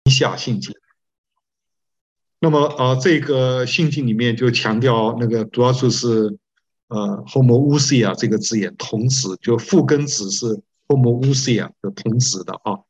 下信经。那么这个信经里面就强调那个主要就是homoousia 这个字眼同质，就父跟子是 homoousia 的同质的啊。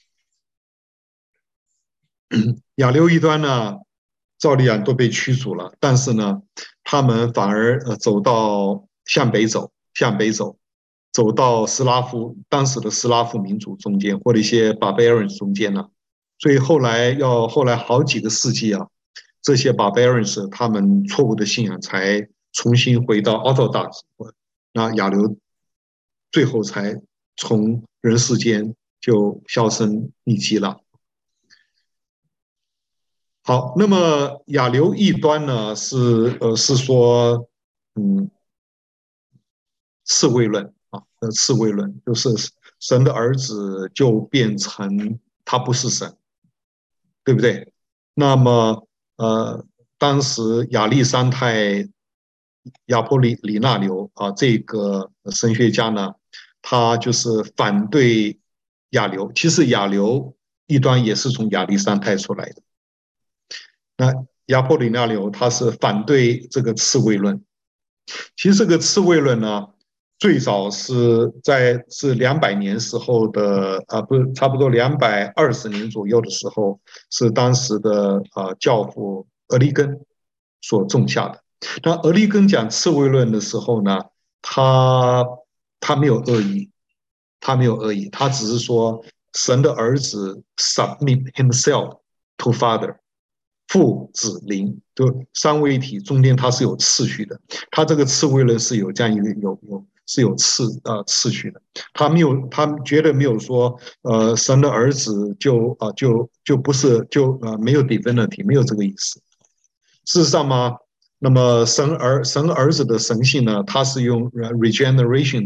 亚流异端呢，照理讲都被驱逐了，但是呢，他们反而走到向北走，走到当时的斯拉夫民族中间，或者一些 barbarians 中间了。所以后来好几个世纪啊，这些 barbarians 他们错误的信仰才重新回到 Orthodox，那亚流最后才从人世间就销声匿迹了。好，那么亚流异端呢是说，嗯，次位论啊，次位论就是神的儿子就变成他不是神，对不对？那么当时亚历山泰亚波里纳流啊这个神学家呢，他就是反对亚流，其实亚流异端也是从亚历山泰出来的。那亚波里纳流他是反对这个次位论。其实这个次位论呢，最早是200年时候的不是差不多220年左右的时候，是当时的教父俄利根所种下的。那俄利根讲次位论的时候呢，他他没有恶意，他没有恶意，他只是说神的儿子 submit himself to father，父子灵，就三位一体，中间它是有次序的。它这个次位论是有这样一个是有次序的。他绝对没有说神的儿子就不是没有 divinity， 没有这个意思。事实上嘛，那么神儿子的神性呢，它是用regeneration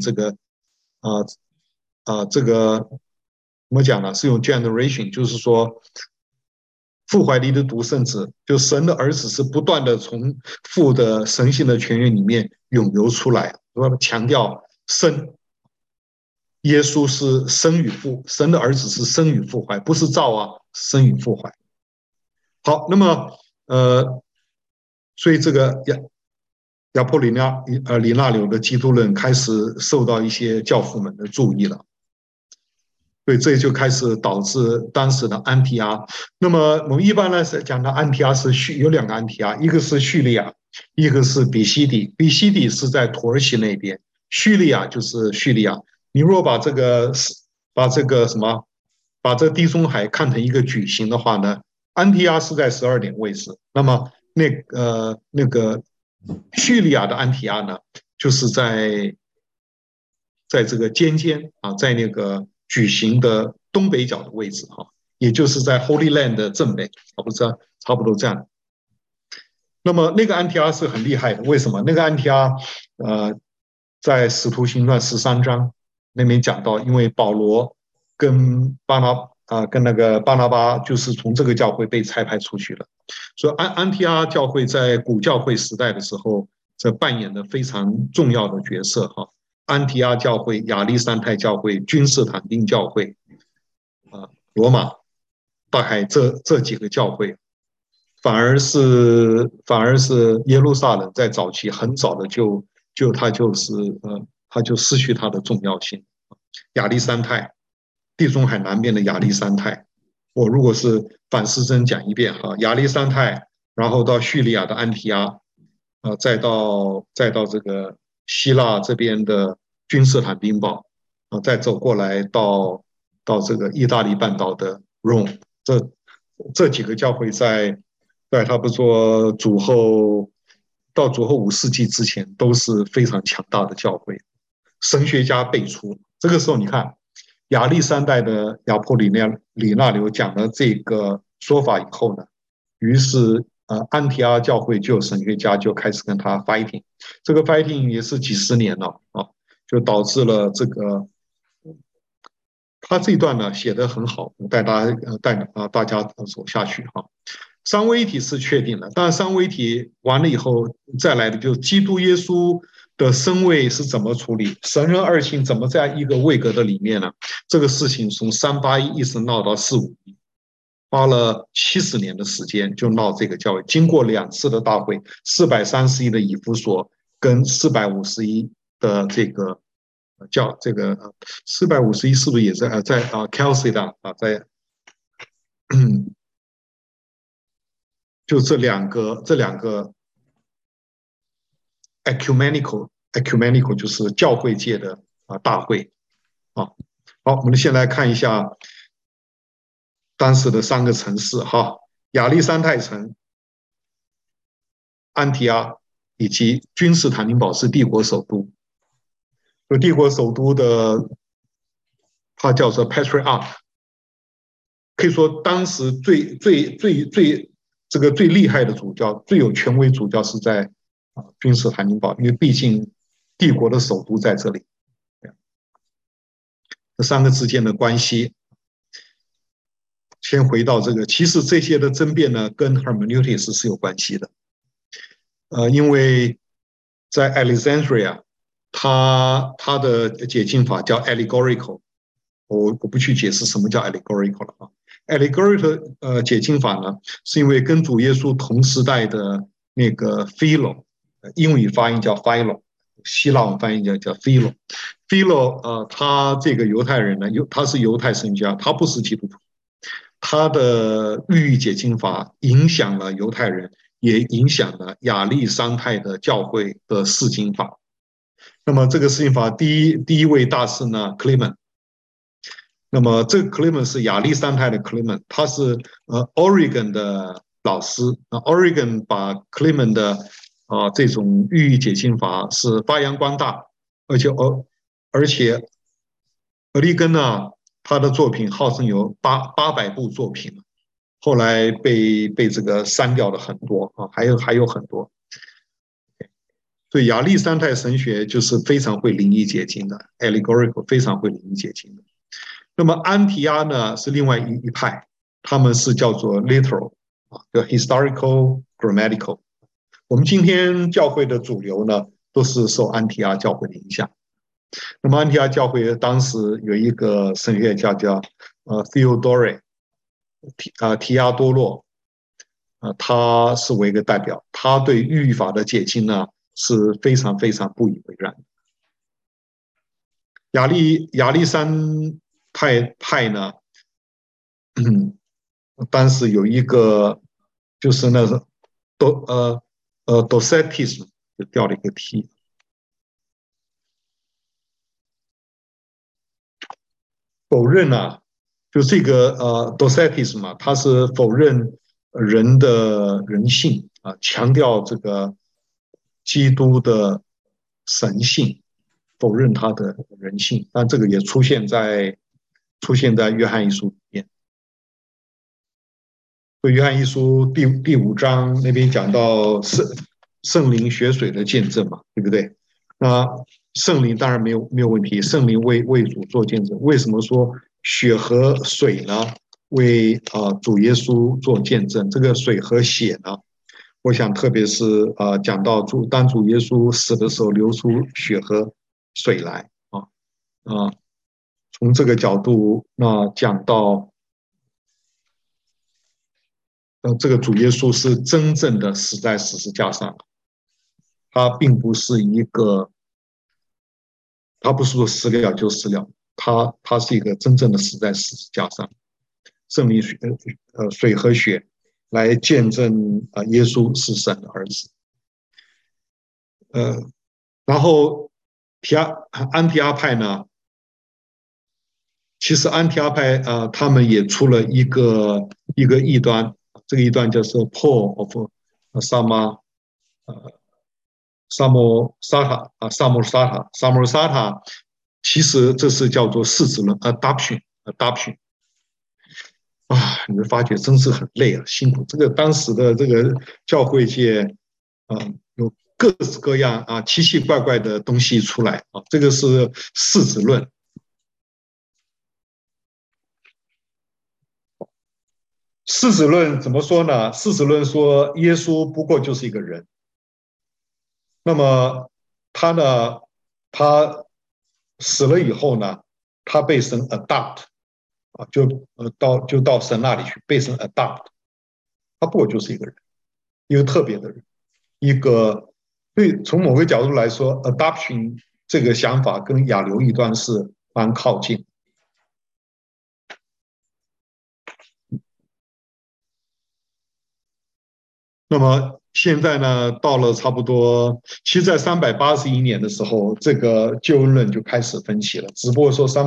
这个怎么讲呢？是用 generation，就是说父怀里的独生子，就神的儿子是不断的从父的神性的泉源里面涌流出来，强调生。耶稣是生与父，神的儿子是生与父怀，不是造啊，生与父怀。好，那么所以这个亚波里纳流的基督论开始受到一些教父们的注意了。所以这就开始导致当时的安提阿。那么我们一般呢是讲的安提阿有两个安提阿，一个是叙利亚，一个是比西底。比西底是在土耳其那边，叙利亚就是叙利亚。你若把这个什么，把这地中海看成一个矩形的话呢，安提阿是在12点位置。那么那个叙利亚的安提阿呢，就是在这个尖啊，在那个矩形的东北角的位置哈，也就是在 Holy Land 的正北，差不多这样。那么那个安提阿是很厉害的，为什么？那个安提阿在使徒行传13章那边讲到，因为保罗跟那个巴拿巴就是从这个教会被差派出去了，所以安提阿教会在古教会时代的时候，这扮演了非常重要的角色哈。安提阿教会、亚历山泰教会、君士坦丁教会、罗马、大概这几个教会，反而是耶路撒冷在早期很早的他就失去它的重要性。亚历山泰，地中海南边的亚历山泰，我如果是反思真讲一遍哈，亚历山泰，然后到叙利亚的安提阿，再到这个希腊这边的君士坦丁堡，再走过来到这个意大利半岛的 Rome， 这几个教会在差不多主后5世纪之前都是非常强大的教会，神学家辈出。这个时候你看亚历山大的亚波里纳流讲了这个说法以后呢，于是安提阿教会就有神学家就开始跟他 fighting， 这个 fighting 也是几十年了啊，就导致了这个他这一段呢写得很好，带大家走下去哈。三位一体是确定的，但三位一体完了以后再来的就是基督耶稣的身位是怎么处理，神人二性怎么在一个位格的里面呢？这个事情从381一直闹到451， 花了70年的时间就闹这个教会，经过2次的大会，431的以弗所跟451的这个451是不是也在Chalcedon在就这两个 ecumenical 就是教会界的大会啊。好，我们先来看一下当时的3个城市哈，亚历山泰城、安提阿以及君士坦丁堡是帝国首都。帝国首都的它叫做 Patriarch， 可以说当时最厉害的主教、最有权威主教是在君士坦丁堡，因为毕竟帝国的首都在这里。这3个之间的关系，先回到这个，其实这些的争辩呢，跟 hermeneutics 是有关系的。因为在 Alexandria， 它的解经法叫 allegorical， 我不去解释什么叫 allegorical 了啊。allegorical 解经法呢，是因为跟主耶稣同时代的那个 Philo， 英语发音叫 Philo， 希腊文翻译叫 Philo。Philo 他这个犹太人呢，他是犹太神学家，他不是基督徒。他的寓意解经法影响了犹太人，也影响了亚历山泰的教会的释经法。那么这个释经法第一位大师呢 Clement， 那么这个 Clement 是亚历山泰的 Clement， 他是Origen 的老师。Origen 把 Clement 的这种寓意解经法是发扬光大，而且俄利根呢，他的作品号称有800部作品，后来被这个删掉了很多啊，还有很多。所以亚历山泰神学就是非常会灵异解经的 ，allegorical 非常会灵异解经的。那么安提阿呢是另外一派，他们是叫做 literal 叫 historical grammatical。我们今天教会的主流呢，都是受安提阿教会的影响。那么安提阿教会当时有一个神学家叫Theodore 提亚多洛，他是为一个代表，他对律法的解经呢是非常非常不以为然。亚历山派呢，当时有一个就是那个Docetism 就掉了一个 T， 否认啊，就这个Docetism 嘛，它是否认人的人性啊，强调这个基督的神性，否认他的人性。但这个也出现在约翰一书里面。所以约翰一书第5章那边讲到圣灵血水的见证嘛，对不对？那圣灵当然没有问题，圣灵为主做见证。为什么说血和水呢？为主耶稣做见证。这个水和血呢，我想特别是讲到当主耶稣死的时候流出血和水来从这个角度那讲到这个主耶稣是真正的死在十字架上，他并不是他不是说死了就死了，他是一个真正的死在十字架上，圣灵水和血来见证耶稣是神的儿子。然后安提阿派呢，其实安提阿派他们也出了一个异端，这个异端就是 Paul of 萨摩沙塔，其实这是叫做世子论 adoption。你会发觉真是很累啊，辛苦。这个当时的这个教会界，有各式各样奇奇怪怪的东西出来这个是世子论。世子论怎么说呢？世子论说耶稣不过就是一个人，那么他死了以后呢，他被神 adopt 啊，到神那里去被神 adopt，他不过就是一个人，一个特别的人，一个从某个角度来说，adoption 这个想法跟亚流异端是蛮靠近。那么现在呢，到了差不多，其实，在381年的时候，这个救恩论就开始分歧了。只不过说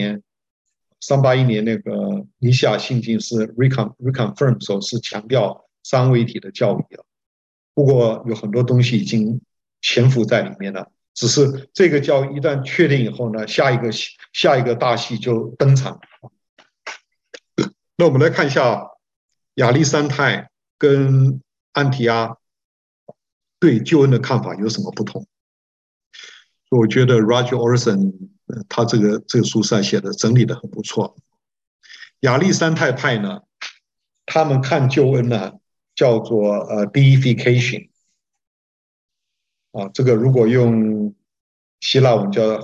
381年那个尼西亚信经是 reconfirm 时候是强调三位一体的教义了。不过有很多东西已经潜伏在里面了。只是这个教义一旦确定以后呢，下一个大戏就登场。那我们来看一下亚历山泰跟安提阿对救恩的看法有什么不同？我觉得 Roger Olson 他这个书上写的整理的很不错。亚历山泰派呢，他们看救恩呢叫做deification 啊，这个如果用希腊文叫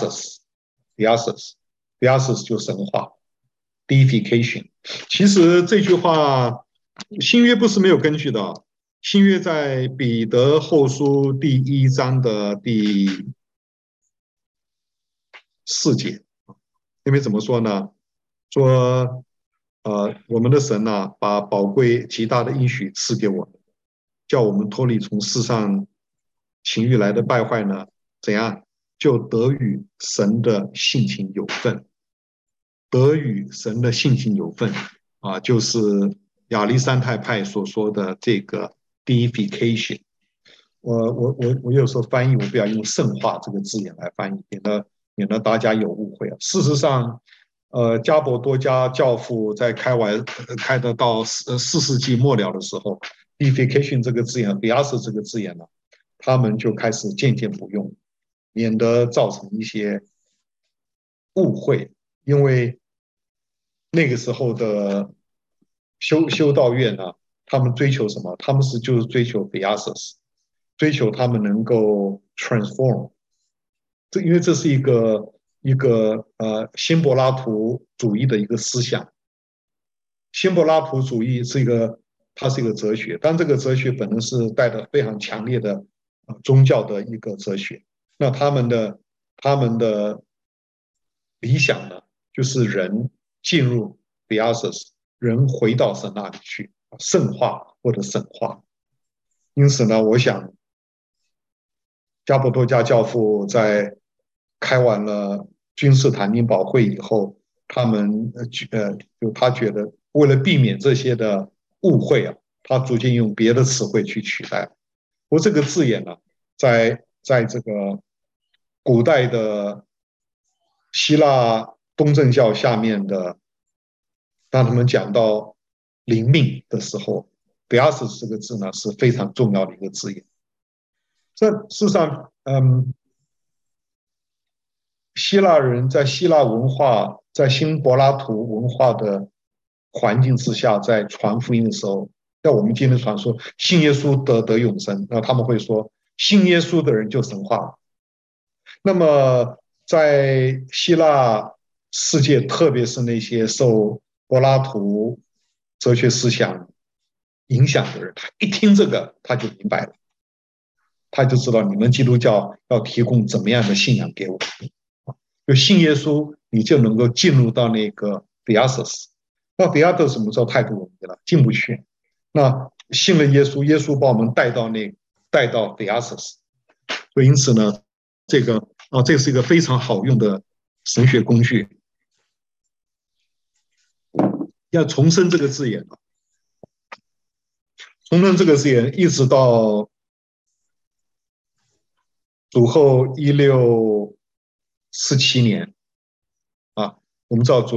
theasis 就神话 deification。其实这句话新约不是没有根据的，新约在彼得后书第1章的第4节，因为怎么说呢？说我们的神呐，把宝贵极大的应许赐给我们，叫我们脱离从世上情欲来的败坏呢，怎样就得与神的性情有份，得与神的性情有份啊，就是亚历山泰派所说的这个 deification。我有时候翻译，我不要用圣化这个字眼来翻译，免得大家有误会啊。事实上，加伯多加教父在开得到4世纪末了的时候 ，deification 这个字眼 ，bias 这个字眼呢，他们就开始渐渐不用，免得造成一些误会。因为那个时候的修道院呢，他们追求什么？他们就是追求 biases，追求他们能够 transform。因为这是一个新柏拉图主义的一个思想。新柏拉图主义它是一个哲学，但这个哲学本身是带着非常强烈的宗教的一个哲学。那他们的理想呢，就是人进入 theasis， 人回到神那里去，圣化或者神化。因此呢，我想加伯多加教父在开完了君士坦丁堡会以后，他觉得为了避免这些的误会啊，他逐渐用别的词汇去取代。不过这个字眼呢，在这个古代的希腊东正教下面的，当他们讲到灵命的时候 ，theasis 这个字呢是非常重要的一个字眼。这事实上，希腊人在希腊文化，在新柏拉图文化的环境之下，在传福音的时候，在我们今天传说信耶稣得永生，那他们会说信耶稣的人就神化了。那么在希腊世界，特别是那些受柏拉图哲学思想影响的人，他一听这个他就明白了，他就知道你们基督教要提供怎么样的信仰给我们。就信耶稣，你就能够进入到那个 theasis。那 theasis 什么时候太不容易了，进不去。那信了耶稣，耶稣把我们带到theasis。所以因此呢，这是一个非常好用的神学工具。要重申这个字眼啊，重申这个字眼，一直到主后1647年啊，我们知道主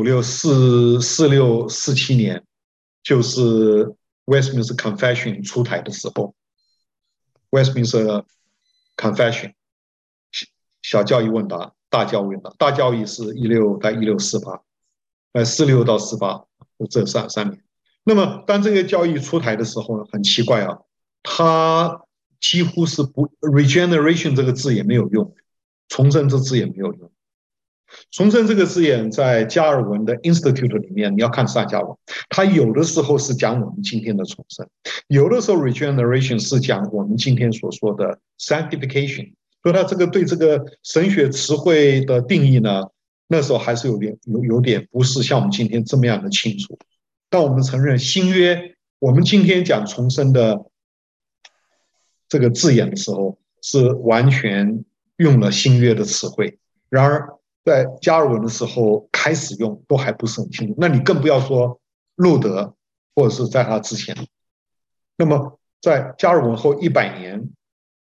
4647年就是 Westminster Confession 出台的时候 ，Westminster Confession 小教义问答，大教义问答，大教义是1648， 46到48这3年。那么当这个教义出台的时候呢，很奇怪啊，它几乎是不 regeneration 这个字也没有用，重生这字也没有用。 重生这个字眼在加尔文的 Institute 里面，你要看上下文，它有的时候是讲我们今天的重生，有的时候 regeneration 是讲我们今天所说的 sanctification。所以它这个对这个神学词汇的定义呢，那时候还是有点不是像我们今天这么样的清楚。但我们承认新约，我们今天讲重生的这个字眼的时候，是完全用了新约的词汇。然而在加尔文的时候开始用，都还不是很清楚。那你更不要说路德，或者是在他之前。那么在加尔文后100年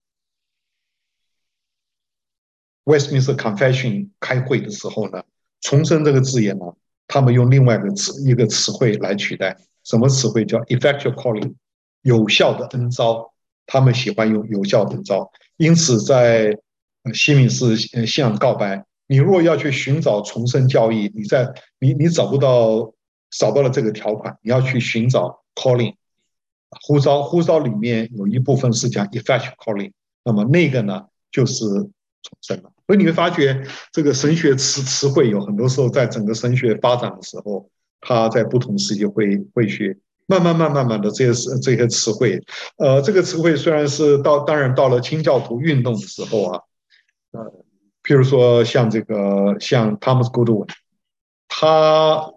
，Westminster Confession 开会的时候呢，重生这个字眼呢，他们用另外一个词汇来取代。什么词汇叫 effectual calling， 有效的恩召？他们喜欢用有效的恩召。因此，在西敏寺信仰告白，你若要去寻找重生教义，你找不到了这个条款，你要去寻找 calling 呼召里面有一部分是讲 effectual calling， 那么那个呢就是重生了。所以你会发觉这个神学词汇有很多时候在整个神学发展的时候，它在不同时期会学。慢慢的这些词汇，这个词汇虽然是当然到了清教徒运动的时候啊，譬如说像Thomas Goodwin， 他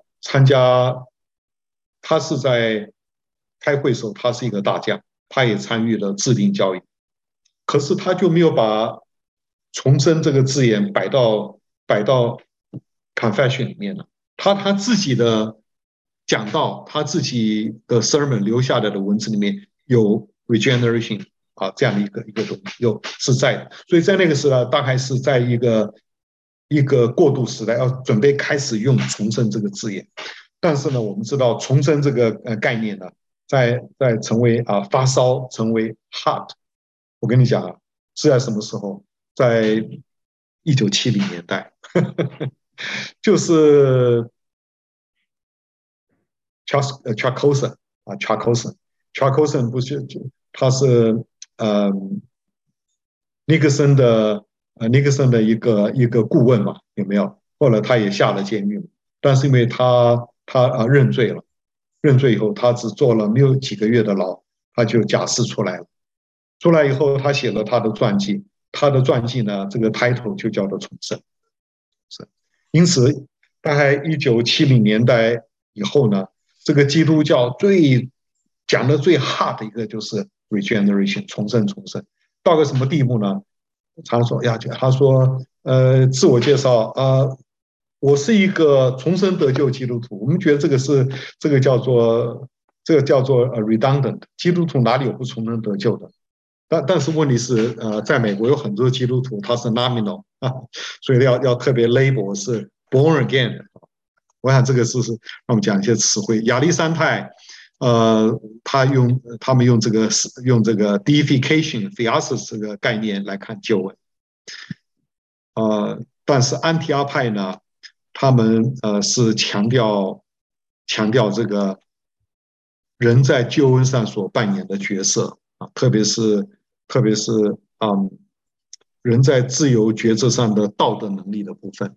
是在开会的时候，他是一个大将，他也参与了制定教义，可是他就没有把重生这个字眼摆到 confession 里面了。他自己的讲道，他自己的 sermon 留下来的文字里面有 regeneration 这样的一个东西，有是在的。所以在那个时代，大概是在一个过渡时代，要准备开始用重生这个字眼。但是呢，我们知道重生这个概念呢，在成为发烧，成为 hot。我跟你讲是在什么时候？在1970年代，就是 Chuck Colson 不是他是尼克森的一个顾问嘛，有没有？后来他也下了监狱，但是因为他认罪了，认罪以后他只坐了没有几个月的牢，他就假释出来了。出来以后，他写了他的传记，他的传记呢，这个 title 就叫做重生。因此，大概1970年代以后呢，这个基督教讲的最 hard 的一个就是 regeneration 重生。到个什么地步呢？常说呀，他说自我介绍我是一个重生得救基督徒。我们觉得这个叫做redundant， 基督徒哪里有不重生得救的？但是问题是，在美国有很多基督徒他是 nominal 所以要特别 label 是 born again。我想这个让我们讲一些词汇。亚历山泰，他们用这个 deification theosis 这个概念来看救恩。但是安提阿派呢，他们是强调这个人在救恩上所扮演的角色特别是人在自由抉择上的道德能力的部分。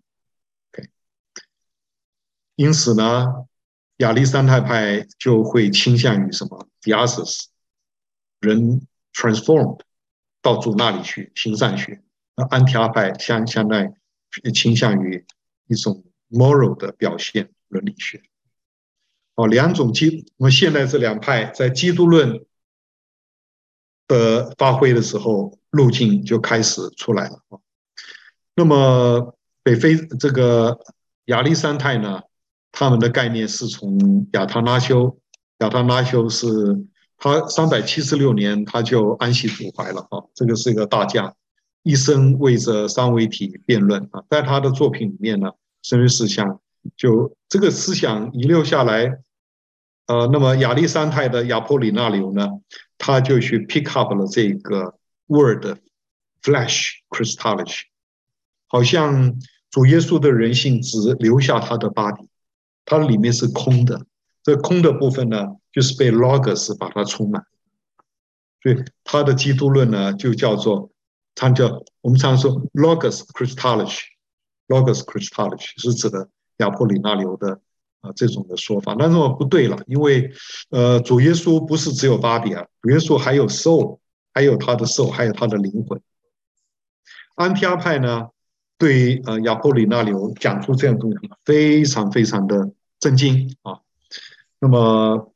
因此呢，亚历山泰派就会倾向于什么 theosis， 人 transformed 到主那里去行善学。安提阿派相当于倾向于一种 moral 的表现伦理学。两种我们现在这两派在基督论的发挥的时候，路径就开始出来了。那么北非这个亚历山泰呢，他们的概念是从亚他拉修是他376年他就安息主怀了这个是一个大将，一生为着三位一体辩论在他的作品里面呢，神学思想就这个思想遗留下来。那么亚历山泰的亚波里纳流呢，他就去 pick up 了这个 word flesh Christology， 好像主耶稣的人性只留下他的 body， 它里面是空的，这空的部分呢，就是被 logos 把它充满。所以他的基督论呢，就叫做我们常说 logos Christology， Logos Christology 是指的亚波里纳流的这种的说法，但是不对了，因为主耶稣不是只有 body 啊，主耶稣还有 soul， 还有他的 soul， 还有他的灵魂。安提阿派呢，对亚波里纳流讲出这样的东西，非常非常的震惊啊。那么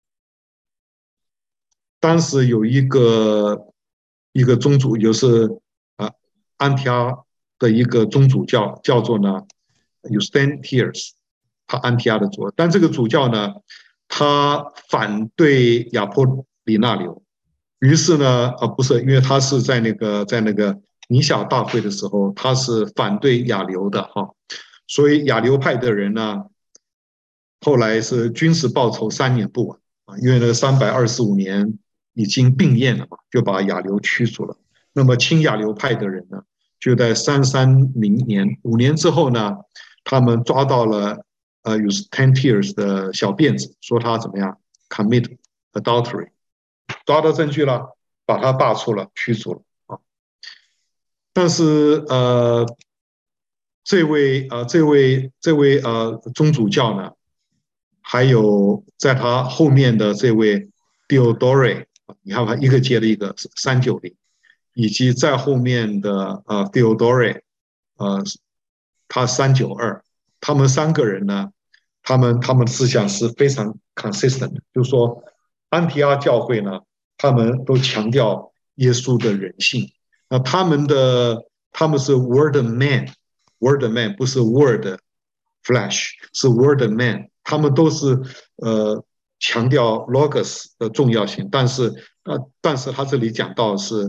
当时有一个宗主，就是安提阿的一个宗主教，叫做呢 Eustathius， 他安提阿的主，但这个主教呢，他反对亚波里纳流，于是呢，不是，因为他是在那个尼夏大会的时候，他是反对亚流的哈，所以亚流派的人呢，后来是军事报仇3年不晚啊，因为呢325年已经病厌了嘛，就把亚流驱逐了。那么亲亚流派的人呢，就在330年5年之后呢，他们抓到了Eustathius 的小辫子，说他怎么样 commit adultery， 抓到证据了，把他罢黜了，驱逐了啊。但是这位宗主教呢，还有在他后面的这位 Theodore， 你看他一个接着一个390，以及在后面的Theodore， 他392，他们3个人呢，他们的思想是非常 consistent 的，就是说安提阿教会呢，他们都强调耶稣的人性。那他们是 Word Man，Word Man 不是 Word Flesh， 是 Word Man， 他们都是强调 Logos 的重要性，但是他这里讲到是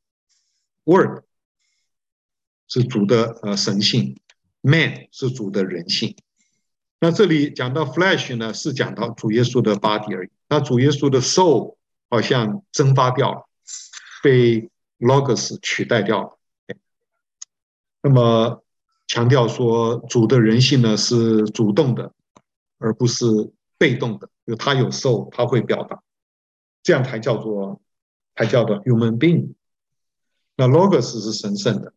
Word 是主的神性， Man 是主的人性。那这里讲到 Flesh 呢，是讲到主耶稣的 body 而已。那主耶稣的 soul 好像蒸发掉了，被 Logos 取代掉了。那么强调说主的人性呢是主动的，而不是被动的，就他有 soul， 他会表达，这样才叫做 human being。那 Logos 是神圣的，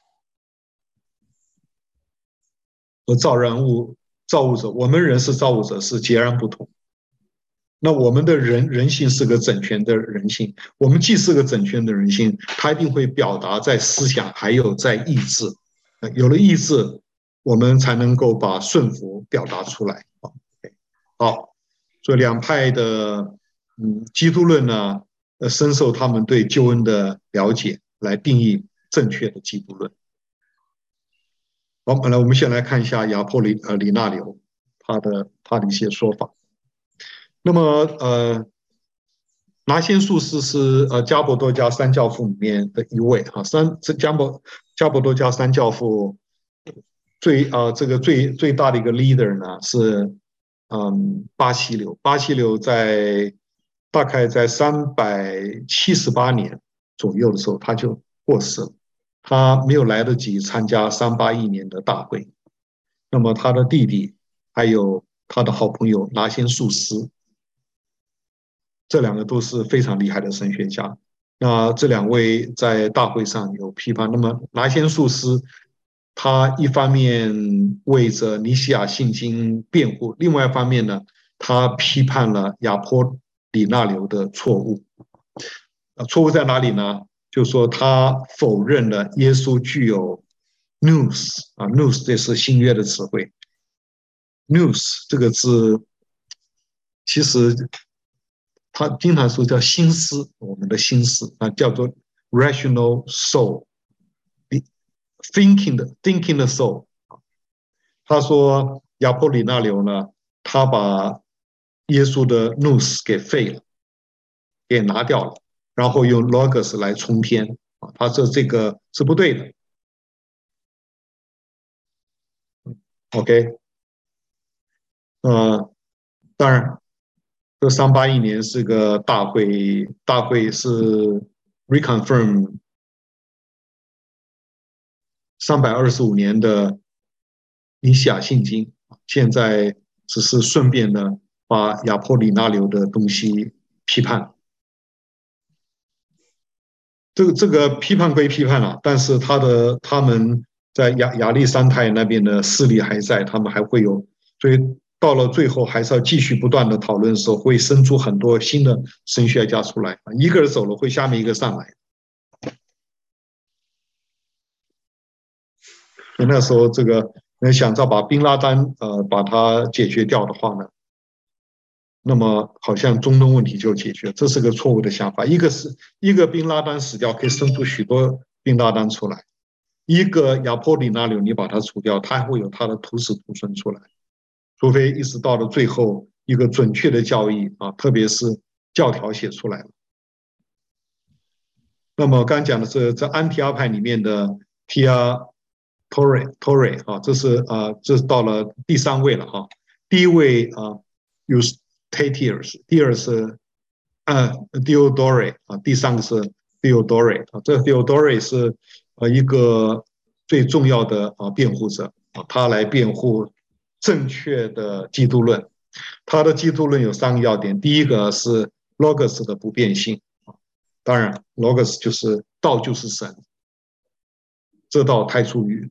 和造物者，我们人是造物者是截然不同。那我们的人性是个整全的人性，我们既是个整全的人性，它一定会表达在思想，还有在意志。有了意志，我们才能够把顺服表达出来。好，所以两派的基督论呢，深受他们对救恩的了解，来定义正确的基督论。好，我们先来看一下亚波里纳流他的一些说法。那么拿先术士是加伯多家三教父里面的一位哈，加伯多家三教父这个最大的一个 leader 呢是巴西流，大概在378年左右的时候他就过世了，他没有来得及参加381年的大会。那么他的弟弟还有他的好朋友拿先术士，这2个都是非常厉害的神学家。那这2位在大会上有批判。那么拿先术士他一方面为着尼西亚信经辩护，另外一方面呢，他批判了亚波里纳流的错误。错误在哪里呢？就是说他否认了耶稣具有 nous 这是新约的词汇。nous 这个字其实他经常说叫心思，我们的心思叫做 rational soul， thinking 的 soul。他说亚波里纳流呢，他把耶稣的 nous 给废了，给拿掉了，然后用 logos 来冲天。他说这个是不对的。OK， 当然，这381年是个大会是 reconfirm 325年的尼西亚信经，现在只是顺便的把亚波里纳流的东西批判。这个批判归批判了，但是他们在亚历山太那边的势力还在，他们还会有，所以到了最后还是要继续不断的讨论的时候，会生出很多新的神学家出来。一个人走了，会下面一个上来。那时候这个想着把宾拉丹把它解决掉的话呢，那么好像中东问题就解决，这是个错误的想法。一个宾拉丹死掉，可以生出许多宾拉丹出来；一个亚波里纳流你把它除掉，他还会有他的徒子徒孙出来。除非一直到了最后一个准确的教义啊，特别是教条写出来了。那么刚讲的是这安提阿派里面的 Tia Torre 啊，这是到了第3位了哈。第1位Eustathius， 第2是Diodore 啊，第3个是 Theodore 啊。这 Theodore 是一个最重要的辩护者啊，他来辩护正确的基督论。他的基督论有3个要点，第一个是 Logos 的不变性，当然 Logos 就是道就是神，这道太初与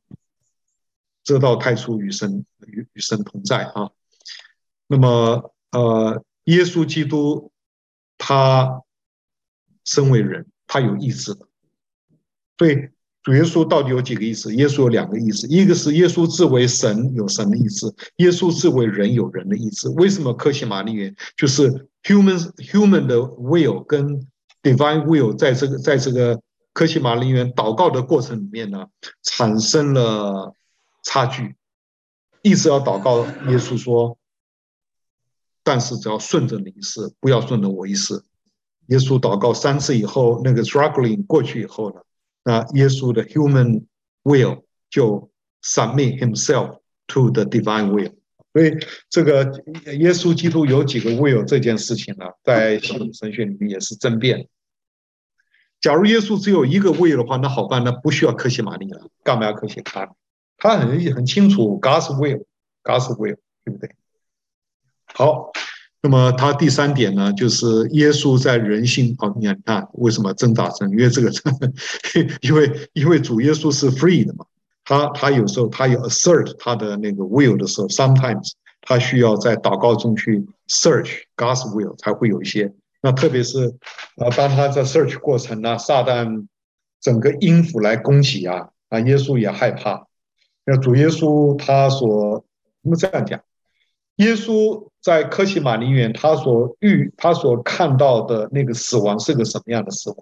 神同在啊。那么耶稣基督他身为人，他有意志的，所以主耶稣到底有几个意思？耶稣有2个意思，一个是耶稣自为神有神的意志，耶稣自为人有人的意志。为什么科西玛丽园就是 human 的 will 跟 divine will 在这个科西玛丽园祷告的过程里面呢，产生了差距，一直要祷告耶稣说，但是只要顺着你一事，不要顺着我一事。耶稣祷告3次以后，那个 struggling 过去以后呢，那耶稣的 human will 就 submit himself to the divine will。所以这个耶稣基督有几个 will 这件事情呢，在系统神学里面也是争辩。假如耶稣只有一个 will 的话，那好办，那不需要科西玛丽了，干嘛要科西玛丽？他很清楚 God's will，God's will， 对不对？好。那么他第3点呢，就是耶稣在人性你看为什么挣扎成？因为这个，因为主耶稣是 free 的嘛，他有时候他有 assert 他的那个 will 的时候 ，sometimes 他需要在祷告中去 search God's will 才会有一些。那特别是当他在 search 过程呢，撒旦整个阴府来攻击耶稣也害怕。那主耶稣我们这样讲。耶稣在科西玛尼园，他所看到的那个死亡是个什么样的死亡？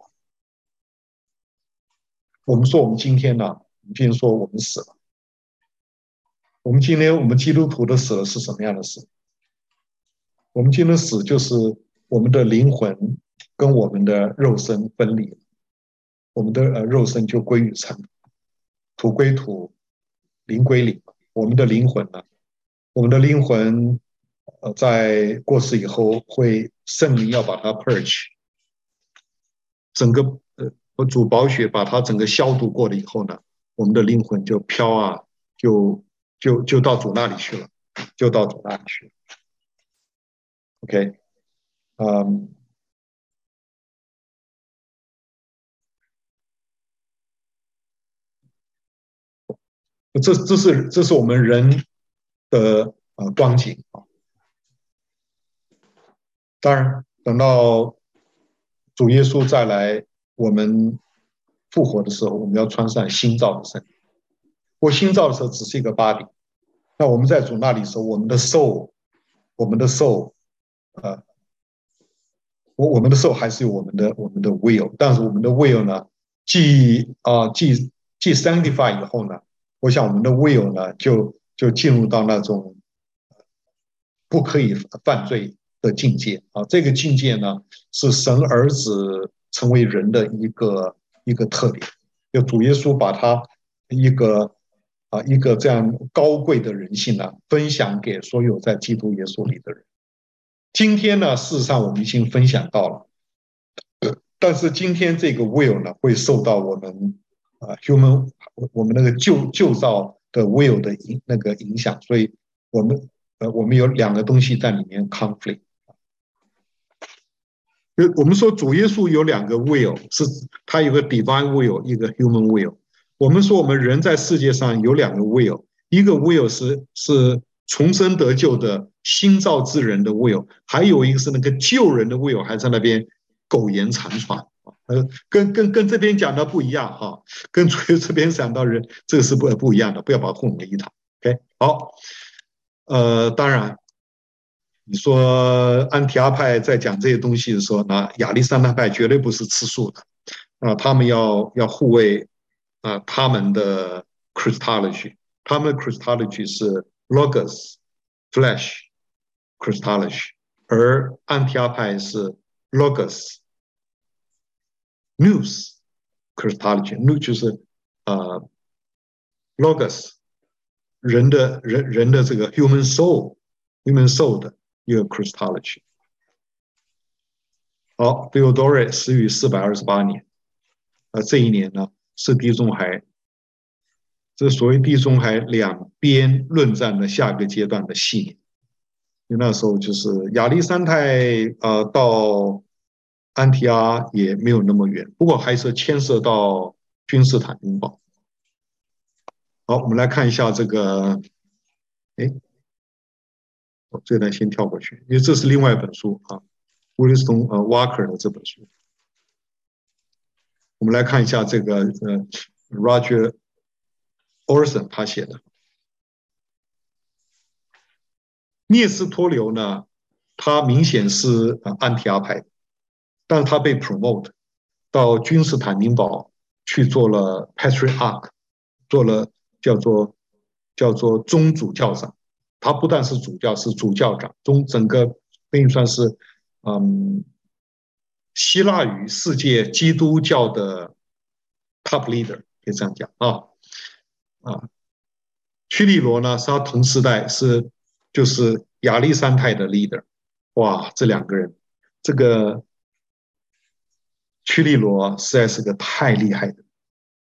我们说我们今天呢，我们今天说我们死了。我们基督徒的死了是什么样的死？我们今天的死就是我们的灵魂跟我们的肉身分离，我们的肉身就归于尘，土归土，灵归灵。我们的灵魂呢？我们的灵魂，在过世以后，圣灵要把它 purge， 整个主宝血把它整个消毒过了以后呢，我们的灵魂就飘就到主那里去了，就到主那里去了。OK， 这是我们人的光景啊。当然，等到主耶稣再来，我们复活的时候，我们要穿上新造的身体。我新造的时候只是一个 body， 那我们在主那里的时候，我们的 soul， 我们的 soul 还是有我们的 will， 但是我们的 will 呢，既 sanctify 以后呢，我想我们的 will 呢就进入到那种不可以犯罪的境界啊。这个境界呢，是神儿子成为人的一个特点。就主耶稣把他一个这样高贵的人性呢，分享给所有在基督耶稣里的人。今天呢，事实上我们已经分享到了，但是今天这个 will 呢，会受到我们我们那个旧造的 will 的那个影响，所以我们有2个东西在里面 conflict。我们说主耶稣有2个 will， 是他有个 divine will， 一个 human will。 我们说我们人在世界上有2个 will， 一个 will 是重生得救的新造之人的 will， 还有一个是那个救人的 will， 还在那边苟延残喘。跟这边讲的不一样哈，跟这边讲到人这个是不一样的，不要把它混为一谈。OK， 好，当然，你说安提阿派在讲这些东西的时候呢，亚历山大派绝对不是吃素的他们要护卫他们的 Christology， 他们的 Christology 是 Logos Flesh Christology， 而安提阿派是 Logos Nous Christology， Nous 就是Logos 人的这个 human soul 的一个 Christology。好 ，Theodore 死于428年，这一年呢是地中海，这所谓地中海两边论战的下一个阶段的系列。因为那时候就是亚历山泰到安提阿也没有那么远，不过还是牵涉到君士坦丁堡。好，我们来看一下这个，这段先跳过去，因为这是另外一本书Williston Walker 的这本书。我们来看一下这个Roger Orson 他写的。聂斯托留呢，他明显是安提阿派，但他被 promote 到君士坦丁堡去做了 patriarch， 做了叫做宗主教长。他不但是主教，是主教长，整个可以算是希腊语世界基督教的 top leader， 可以这样讲屈利罗呢是他同时代就是亚历山泰的 leader。哇，这2个人，这个屈利罗实在是个太厉害的。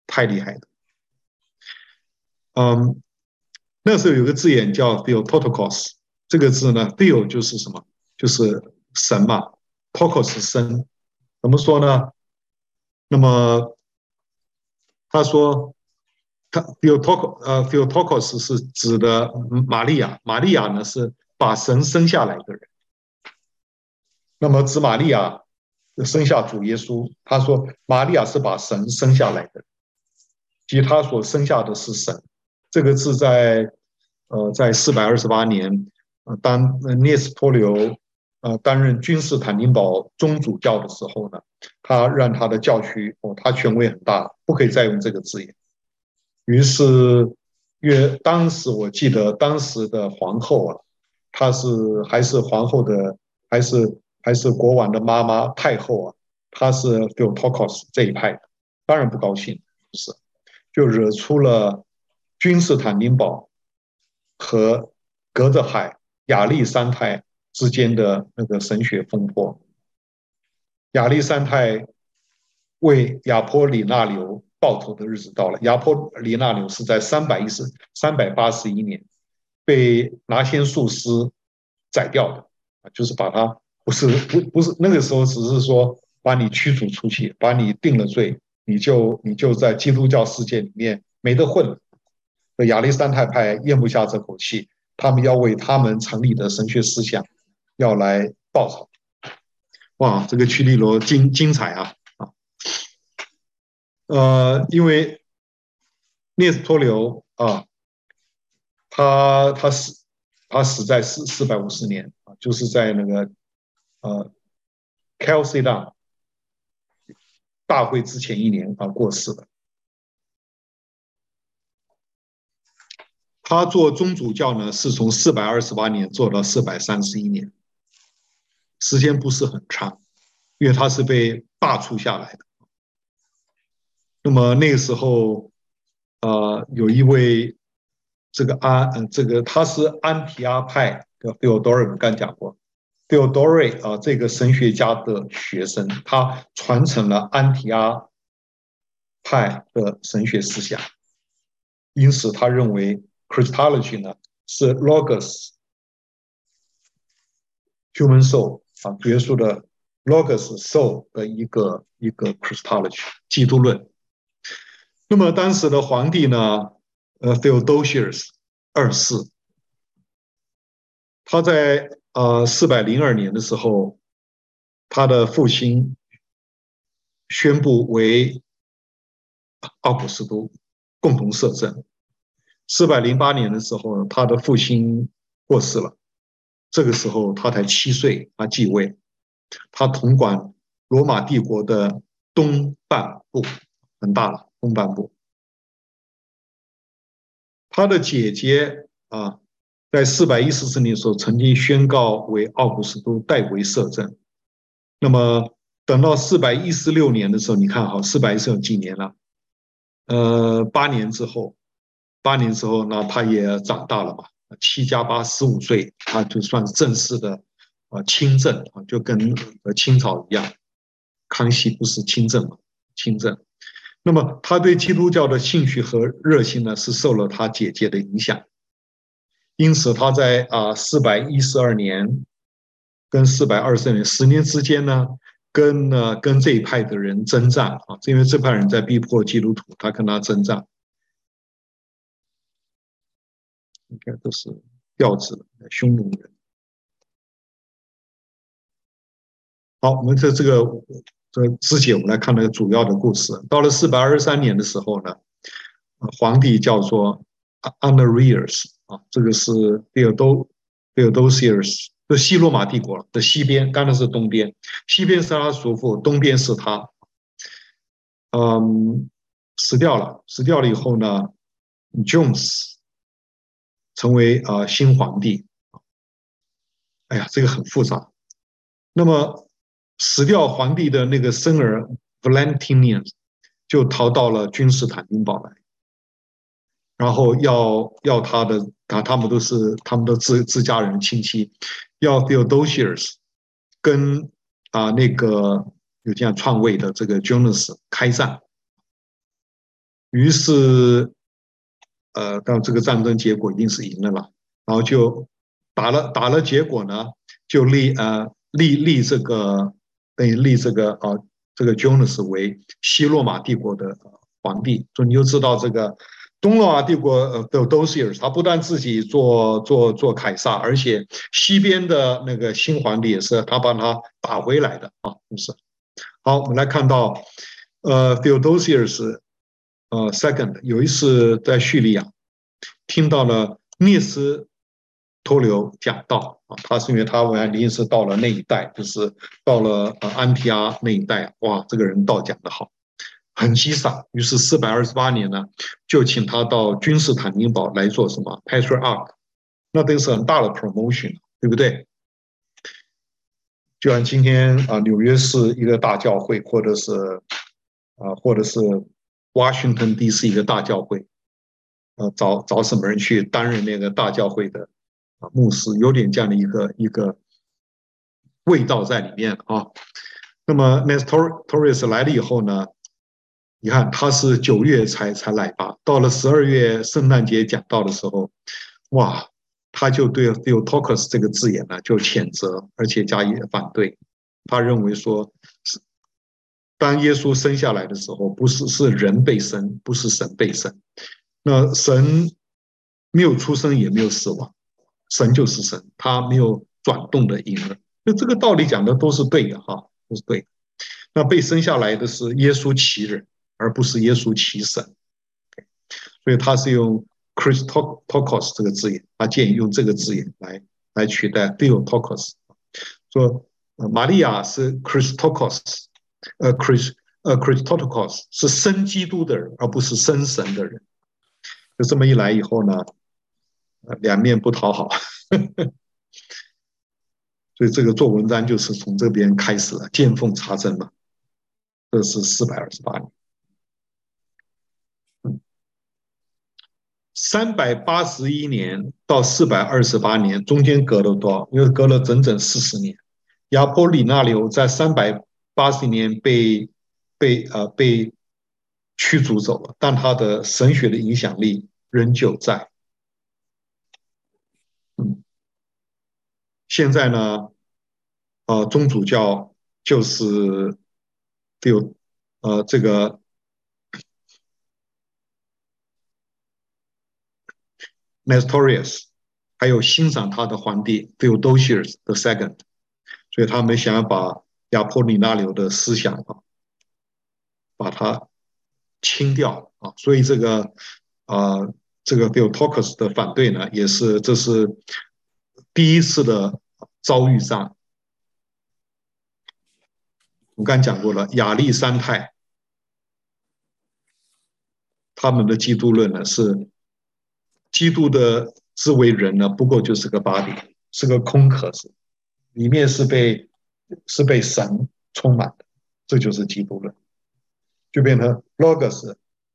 那时候有个字眼叫 Theotokos， 这个字呢 ，Theo 就是什么？就是神嘛 ，Tokos 是神。怎么说呢？那么他说，Theotokos 是指的玛利亚，玛利亚呢是把神生下来的人。那么指玛利亚生下主耶稣，他说玛利亚是把神生下来的人，即他所生下的是神。这个字在428年，当聂斯托留担任君士坦丁堡宗主教的时候呢，他让他的教区他权威很大，不可以再用这个字眼。于是，因为当时我记得当时的皇后她还是皇后的，还是国王的妈妈太后她是 Theotokos 这一派的，当然不高兴，就惹出了君士坦丁堡和隔着海亚历山泰之间的那个神学风波。亚历山泰为亚波里纳流报仇的日子到了。亚波里纳流是在381年被拿先术师宰掉的，就是把他不是那个时候只是说把你驱逐出去，把你定了罪，你就在基督教世界里面没得混了。亚历山泰派咽不下这口气，他们要为他们成立的神学思想要来报仇。哇，这个屈利罗精彩因为聂斯托留他死在450年就是在那个Chalcedon 大会之前1年过世的。他做宗主教呢，是从428年做到431年，时间不是很长，因为他是被罢黜下来的。那么那个时候，有一位他是安提阿派的 Theodore， 刚讲过 ，Theodore 这个神学家的学生，他传承了安提阿派的神学思想，因此他认为 Christology 呢是 Logos human soul 主耶稣的 Logos soul 的一个 Christology 基督论。 那么当时的皇帝呢，Theodosius 二世，他在402年的时候，他的父亲宣布为奥古斯都共同摄政。408年的时候，他的父亲过世了，这个时候他才7岁，他继位，他统管罗马帝国的东半部，很大了，东半部。他的姐姐在414年的时候曾经宣告为奥古斯都代为摄政。那么等到416年的时候，你看好416几年了？8年之后，那他也长大了嘛，7+8，15岁，他就算是正式的亲政就跟清朝一样，康熙不是亲政嘛，亲政。那么他对基督教的兴趣和热心呢，是受了他姐姐的影响，因此他在412年跟420年10年之间呢，跟这一派的人征战因为这派人在逼迫基督徒，他跟他征战，应该都是调子匈奴人。好，我们这肢解，我们来看那个主要的故事。到了423年的时候呢，皇帝叫做 Honorius 这个是 Theodosius， 就西罗马帝国的西边，刚才是东边，西边是他叔父，东边是他。死掉了以后呢 ，Jones 成为新皇帝。哎呀，这个很复杂。那么死掉皇帝的那个生儿 Valentinian 就逃到了君士坦丁堡来，然后要他们都自家人亲戚，要 Theodosius 跟那个有这样篡位的这个 Jonas 开战。于是到这个战争结果一定是赢了啦，然后就打了，结果呢就立这个这个 Jonas 为西罗马帝国的皇帝，所以你就知道这个东罗马帝国Theodosius 他不但自己做凯撒，而且西边的那个新皇帝也是他帮他打回来的就是。好，我们来看到Theodosius second 有一次在叙利亚听到了聂斯托留讲道他是因为他临时到了那一带，就是到了安提阿那一带，哇，这个人道讲得好，很稀少。于是428年呢，就请他到君士坦丁堡来做什么 Patriarch， 那这是很大的 promotion， 对不对？就像今天纽约市一个大教会，或者是Washington DC 一个大教会，找什么人去担任那个大教会的牧师，有点这样的一个味道在里面那么 Nestorius 来了以后呢，你看他是9月才来吧，到了12月圣诞节讲道的时候，哇，他就对 Theotokos 这个字眼呢就谴责，而且加以反对。他认为说，当耶稣生下来的时候，不是人被生，不是神被生。那神没有出生，也没有死亡，神就是神，他没有转动的婴儿。就这个道理讲的都是对的都是对的。那被生下来的是耶稣其人，而不是耶稣其神。所以他是用 Christokos 这个字眼，他建议用这个字眼来取代 Theotokos， 说玛利亚是 Christokos， Christotokos 是生基督的人，而不是生神的人。就这么一来以后呢，两面不讨好，所以这个做文章就是从这边开始了，见缝插针嘛。这是428年。381年到428年中间隔了多少？因为隔了整整40年。亚波里纳流在380年被驱逐走了，但他的神学的影响力仍旧在。现在呢，宗主教就是有这个 Nestorius，还有欣赏他的皇帝 Theodosius II，所以他们想要把亚波里纳流的思想把它清掉所以这个 Theotokos 的反对呢，这是第一次的遭遇上。我刚才讲过了，亚历山泰他们的基督论呢是基督的之为人呢，不过就是个 body， 是个空壳子，里面是被神充满的，这就是基督论，就变成 logos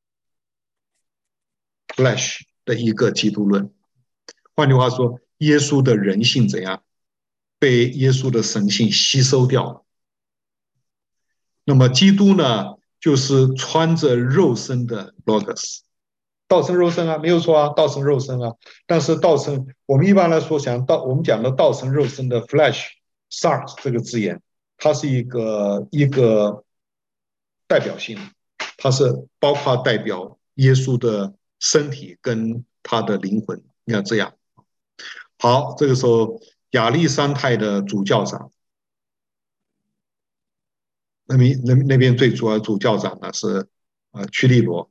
flesh 的一个基督论。换句话说，耶稣的人性怎样被耶稣的神性吸收掉了？那么基督呢，就是穿着肉身的 logos， 道成肉身啊，没有错啊，道成肉身啊。但是我们一般来说我们讲的道成肉身的 flesh，sarx 这个字眼，它是一个代表性，它是包括代表耶稣的身体跟他的灵魂，你要这样。好，这个时候亚历山泰的主教长，那边最主要主教长呢是屈利罗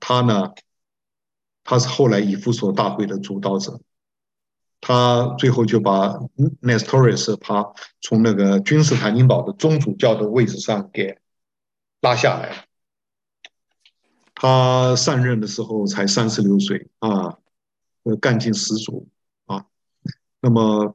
他是后来以弗所大会的主导者，他最后就把 Nestorius 他从那个君士坦丁堡的宗主教的位置上给拉下来。他上任的时候才36岁干劲十足啊。那么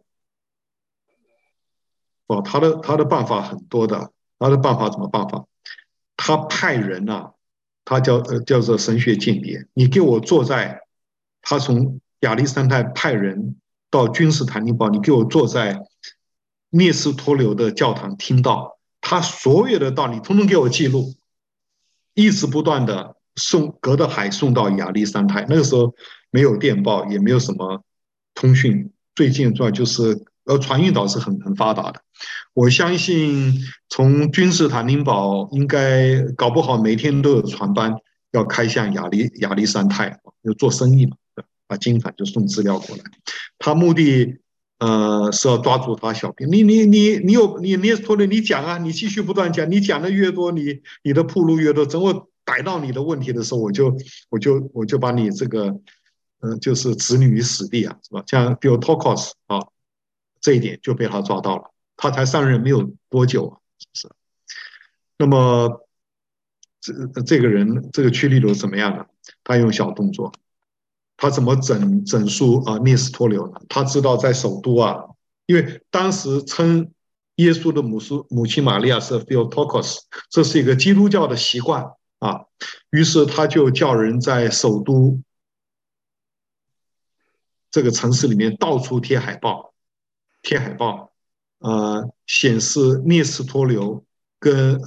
他的办法很多的，他的办法怎么办法？他派人他叫做神学间谍，你给我坐在他从亚历山泰派人到君士坦丁堡，你给我坐在聂斯托留的教堂听到他所有的道理，通通给我记录，一直不断的隔着海送到亚历山泰。那个时候没有电报，也没有什么通讯，最近主要就是船运岛是很发达的。我相信从君士坦丁堡应该搞不好每天都有船班要开向亚历山泰，要做生意嘛，把金反就送资料过来。他目的是要抓住他小兵。你托的，你讲啊，你继续不断讲，你讲的越多，你的铺路越多，等我逮到你的问题的时候，我就把你这个就是置你于死地啊，是吧？像 Theotokos 这一点就被他抓到了。他才上任没有多久是不是？那么这个人，这个屈利罗怎么样呢？他用小动作，他怎么整肃聂斯托留呢？他知道在首都因为当时称耶稣的母亲玛利亚是 Theotokos， 这是一个基督教的习惯于是他就叫人在首都这个城市里面到处贴海报，显示聂斯托留跟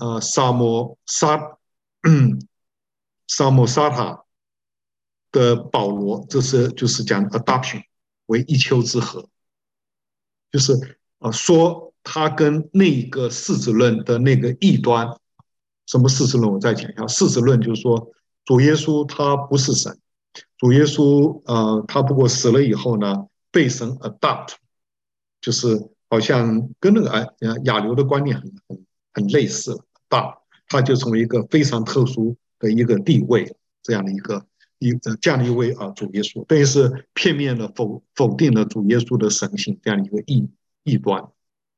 萨摩沙塔的保罗，就是讲 adoption 为一丘之貉，就是说他跟那个世子论的那个异端，什么世子论？我再讲一下，世子论就是说主耶稣他不是神，主耶稣他不过死了以后呢，被神 adopt， 就是好像跟那个亚流的观念很类似他就成为一个非常特殊的一个地位，这样的这样的一位主耶稣，等于是片面的否定了主耶稣的神性，这样的一个异端。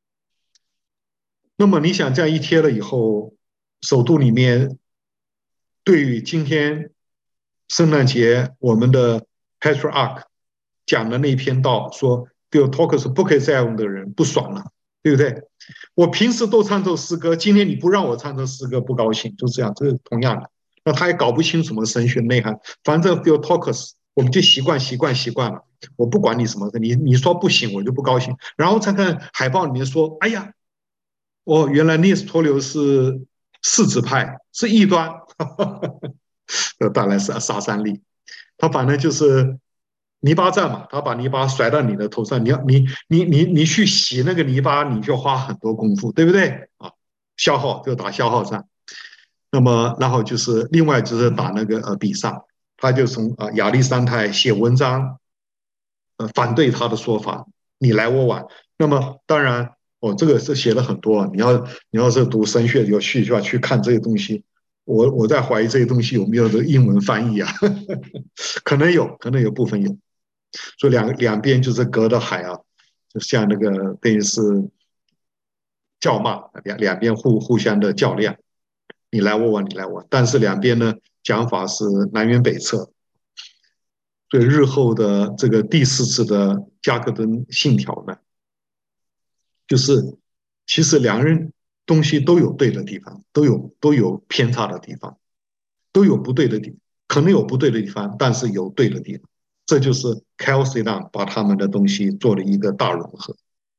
那么你想这样一贴了以后，首都里面对于今天圣诞节我们的 Patriarch 讲的那篇道说 Theotokos 不可以再用的人不爽了，对不对？我平时都唱奏诗歌，今天你不让我唱奏诗歌，不高兴，就这样，这是同样的。那他也搞不清什么神学内涵，反正 Theotokos 我们就习惯了，我不管你什么的，你说不行，我就不高兴。然后再看海报里面说，哎呀，原来聂斯托留是世子派，是异端，这当然是杀伤力。他反正就是泥巴战嘛，他把泥巴甩到你的头上，你去洗那个泥巴，你就花很多功夫，对不对消耗就打消耗战。那么然后就是另外就是打那个比上，他就从亚历山泰写文章反对他的说法，你来我往。那么当然，这个是写了很多，你要是读神学有兴趣去看这些东西，我在怀疑这些东西有没有的英文翻译啊？可能有，可能有部分有。所以两边就是隔着海啊，就像那个等于是叫骂，两边互相的较量，你来我往，你来我往。但是两边呢讲法是南辕北辙。对日后的这个第四次的加克敦信条呢，就是其实两人东西都有对的地方，都有偏差的地方，都有不对的地方，可能有不对的地方，但是有对的地方。这就是 Chalcedon 把他们的东西做了一个大融合。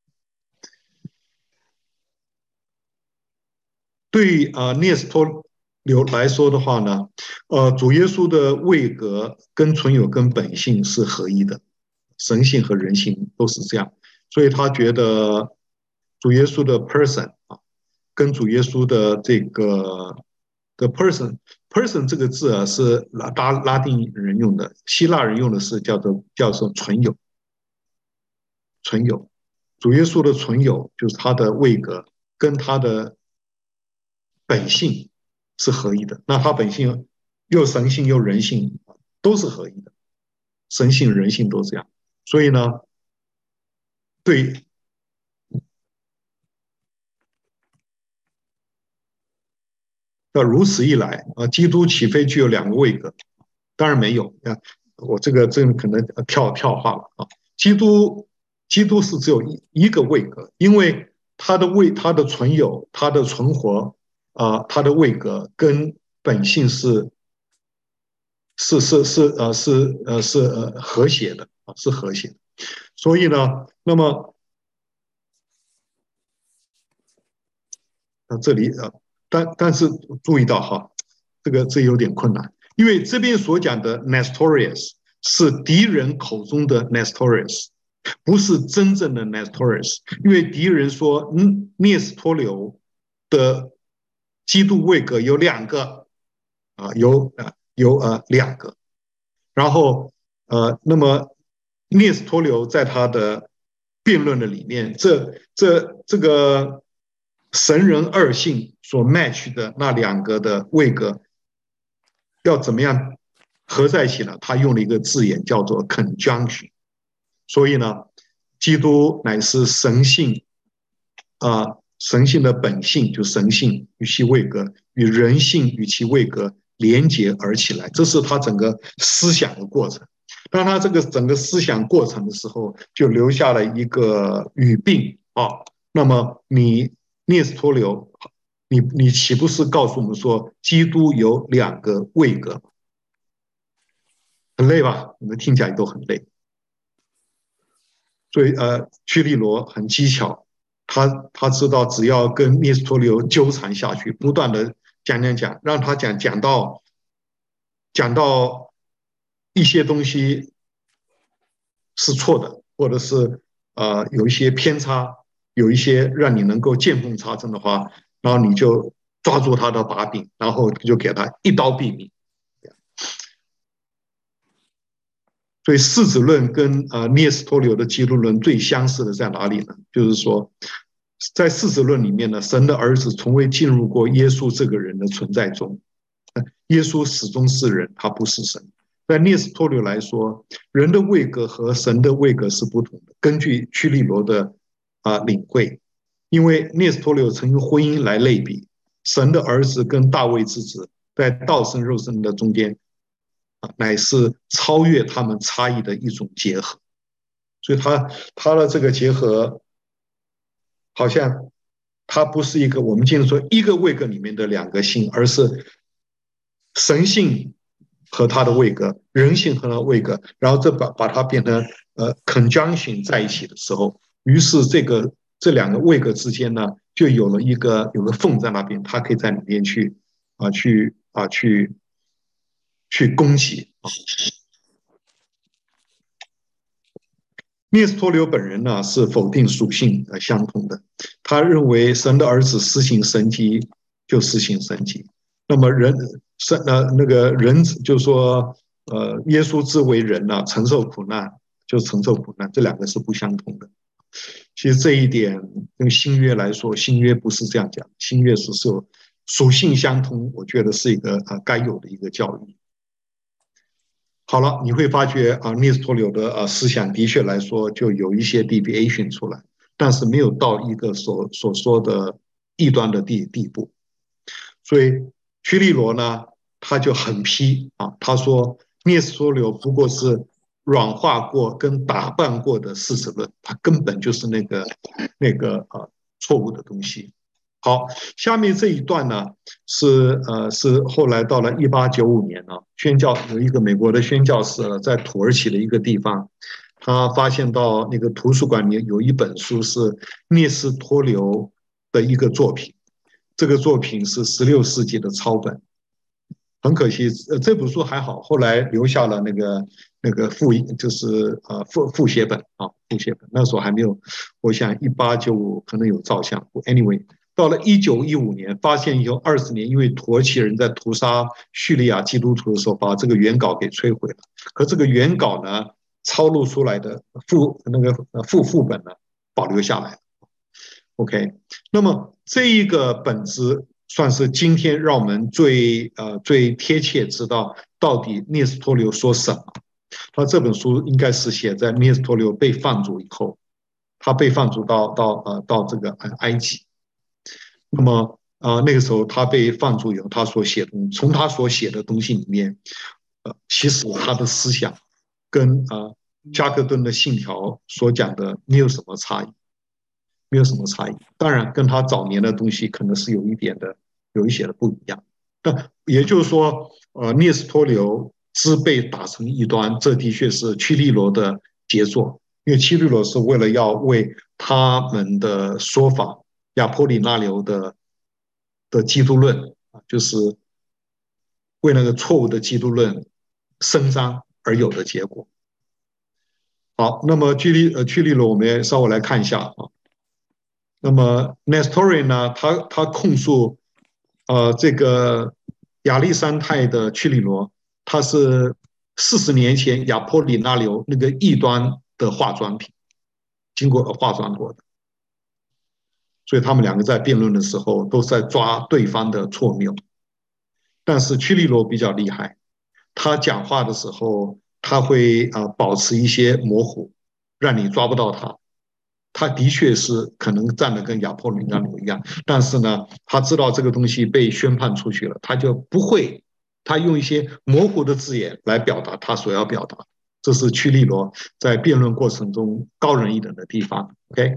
对聂斯托流来说的话呢，主耶稣的位格跟存有跟本性是合一的，神性和人性都是这样，所以他觉得主耶稣的 person 啊，跟主耶稣的这个的 person 这个字啊是拉丁人用的，希腊人用的是叫做存有，存有，主耶稣的存有就是他的位格跟他的本性是合一的。那他本性又神性又人性都是合一的，神性人性都这样。所以呢，对，那如此一来基督岂非具有两个位格？当然没有啊，我这个可能跳话了啊。基督是只有一个位格，因为他的存有、他的存活他的位格跟本性是和谐的啊，是和谐的。所以呢，那么这里但是注意到哈，这有点困难，因为这边所讲的 Nestorius 是敌人口中的 Nestorius，不是真正的 Nestorius，因为敌人说聂斯托流的基督位格有两个有两个，然后那么聂斯托流在他的辩论的里面，这个神人二性所 match 的那两个的位格要怎么样合在一起呢？他用了一个字眼叫做 conjunction。所以呢，基督乃是神性神性的本性，就神性与其位格，与人性与其位格连结而起来，这是他整个思想的过程。当他这个整个思想过程的时候，就留下了一个语病啊。那么聂斯托流，你岂不是告诉我们说，基督有两个位格？很累吧？你们听起来都很累。所以屈利罗很技巧，他知道只要跟聂斯托流纠缠下去，不断的讲，让他讲到一些东西是错的，或者是有一些偏差，有一些让你能够见缝插针的话，然后你就抓住他的把柄，然后就给他一刀毙命。所以世子论跟聂斯托流的基督论最相似的在哪里呢？就是说，在世子论里面呢，神的儿子从未进入过耶稣这个人的存在中，耶稣始终是人，他不是神。在聂斯托流来说，人的位格和神的位格是不同的。根据屈利罗的领会，因为聂斯托流曾用婚姻来类比神的儿子跟大卫之子在道生肉身的中间乃是超越他们差异的一种结合，所以他的这个结合，好像它不是一个我们经常说一个位格里面的两个性，而是神性和它的位格，人性和它的位格，然后把它变成conjunction 在一起的时候，于是这两个位格之间呢，就有个缝在那边，它可以在里面去攻击啊。聂斯托流本人呢是否定属性相同的，他认为神的儿子施行神迹就施行神迹，那么那个人就是说耶稣之为人呢承受苦难就承受苦难，这两个是不相同的。其实这一点跟新约来说，新约不是这样讲，新约是有属性相通，我觉得是一个该有的一个教育。好了，你会发觉聂斯托留的思想的确来说就有一些 deviation 出来，但是没有到一个所说的异端的地步。所以屈利罗呢，他就很批他说聂斯托留不过是软化过跟打扮过的事实论，它根本就是那个错误的东西。好，下面这一段呢是后来到了1895年呢，宣教有一个美国的宣教士在土耳其的一个地方，他发现到那个图书馆里有一本书是聂斯托留的一个作品，这个作品是16世纪的抄本。很可惜，这本书还好，后来留下了那个就是复写本复写本。那时候还没有，我想1895可能有照相。Anyway，到了1915年，发现以后20年，因为土耳其人在屠杀叙利亚基督徒的时候，把这个原稿给摧毁了。可这个原稿呢，抄录出来的副本呢，保留下来。OK， 那么这一个本子算是今天让我们最贴切知道到底聂斯托留说什么。他这本书应该是写在聂斯托留被放逐以后，他被放逐到这个埃及。那么那个时候他被放逐以后，从他所写的东西里面，其实他的思想跟加克顿的信条所讲的没有什么差异。没有什么差异。当然，跟他早年的东西可能是有一些的不一样。但也就是说，聂斯托留之被打成异端，这的确是屈利罗的杰作。因为屈利罗是为了要为他们的说法亚波里纳流的基督论就是为那个错误的基督论伸张而有的结果。好，那么屈利罗我们也稍微来看一下那么 Nestorian 呢，他控诉这个亚历山泰的屈利罗，他是40年前亚波里纳流那个异端的化妆品，经过化妆过的。所以他们两个在辩论的时候都在抓对方的错谬。但是屈利罗比较厉害，他讲话的时候他会保持一些模糊，让你抓不到他。他的确是可能站得跟亚波罗那流一样，但是呢，他知道这个东西被宣判出去了，他就不会，他用一些模糊的字眼来表达他所要表达。这是屈利罗在辩论过程中高人一等的地方。OK，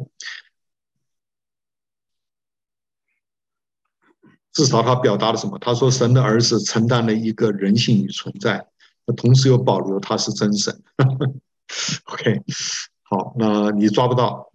至少他表达了什么？他说神的儿子承担了一个人性与存在，同时又保留他是真神。OK， 好，那你抓不到。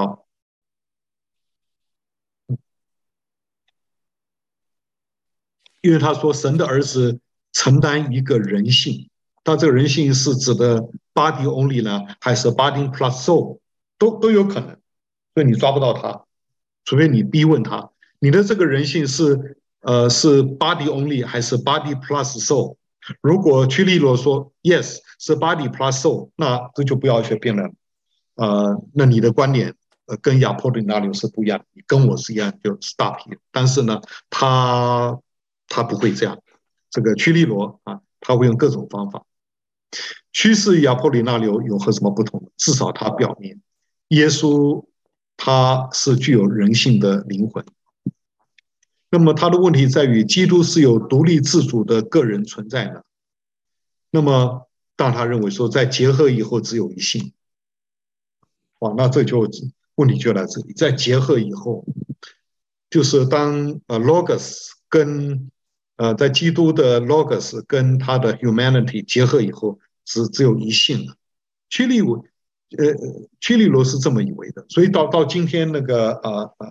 因为他说神的儿子承担一个人性，他这个人性是指的 body only 呢，还是 body plus soul， 都有可能，所以你抓不到他，除非你逼问他，你的这个人性是 body only 还是 body plus soul？ 如果屈利罗说 yes 是 body plus soul， 那这就不要去辩论。那你的观点跟亚波里纳流是不一样的，你跟我是一样就 stop here。但是呢，他不会这样，这个屈利罗他会用各种方法。趋势与亚波里纳流有何什么不同？至少他表明，耶稣他是具有人性的灵魂。那么他的问题在于，基督是有独立自主的个人存在的。那么，但他认为说，在结合以后只有一性。那这就问题就在这里，在结合以后，就是当logos 跟在基督的 logos 跟他的 humanity 结合以后，只有一性了。屈利罗是这么以为的，所以到今天那个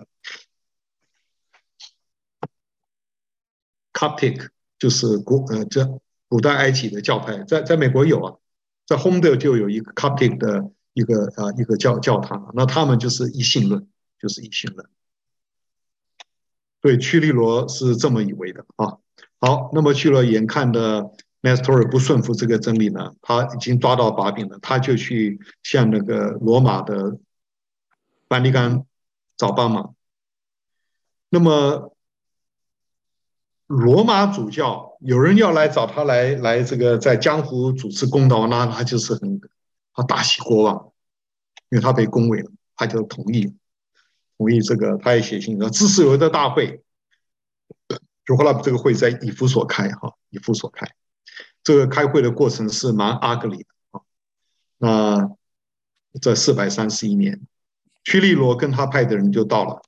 Coptic 就是古代埃及的教派，在美国有在 Homedale 就有一个 Coptic 的一个教堂，那他们就是一性论，对，屈利罗是这么以为的好，那么去了眼看的 Nestor 不顺服这个真理呢，他已经抓到把柄了，他就去向那个罗马的梵蒂冈找帮忙。那么罗马主教有人要来找他来这个在江湖主持公道，那他就是他大喜过望，因为他被恭维了，他就同意这个，他也写信说支持有的大会，就后来这个会在以弗所开哈，以弗所开。这个开会的过程是蛮 ugly 的啊。那在431年，屈利罗跟他派的人就到了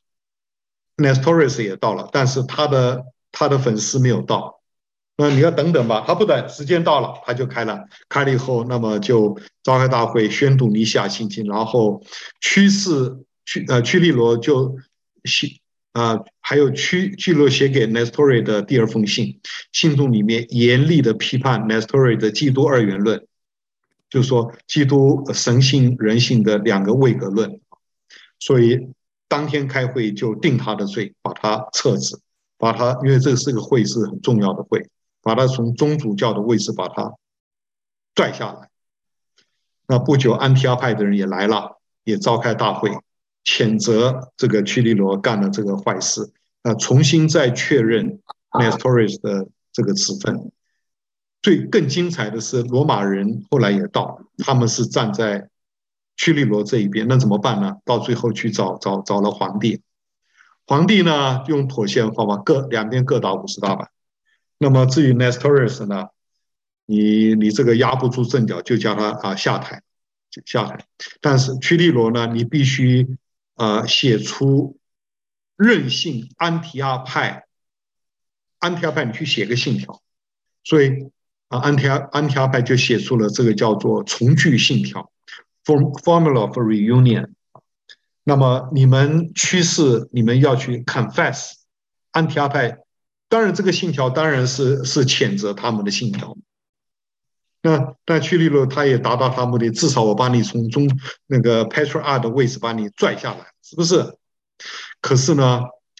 ，Nestorius 也到了，但是他的粉丝没有到。那你要等等吧，他不等，时间到了他就开了，开了以后，那么就召开大会，宣读尼西亚信经，然后屈利罗就写还有屈利写给 Nestorius 的第二封信，信中里面严厉的批判 Nestorius 的基督二元论，就是说基督神性人性的两个位格论，所以当天开会就定他的罪，把他撤职，因为这是个会是很重要的会，把他从宗主教的位置把他拽下来。那不久，安提阿派的人也来了，也召开大会，谴责这个屈利罗干了这个坏事，重新再确认 Nestorius 的这个职分。更精彩的是，罗马人后来也到，他们是站在屈利罗这一边，那怎么办呢？到最后去找了皇帝，皇帝呢用妥协的方法，两边各打50大板。那么至于 Nestorius 呢，你这个压不住阵脚，就叫他下台。但是屈利罗呢，你必须写出任性安提阿派你去写个信条。所以安提阿派就写出了这个叫做重聚信条 （Formula for Reunion）。那么你们趋势，你们要去 confess 安提阿派。当然，这个信条当然是谴责他们的信条。但屈利罗他也达到他目的，至少我把你从那个 Patriarch 的位置把你拽下来，是不是？可是呢，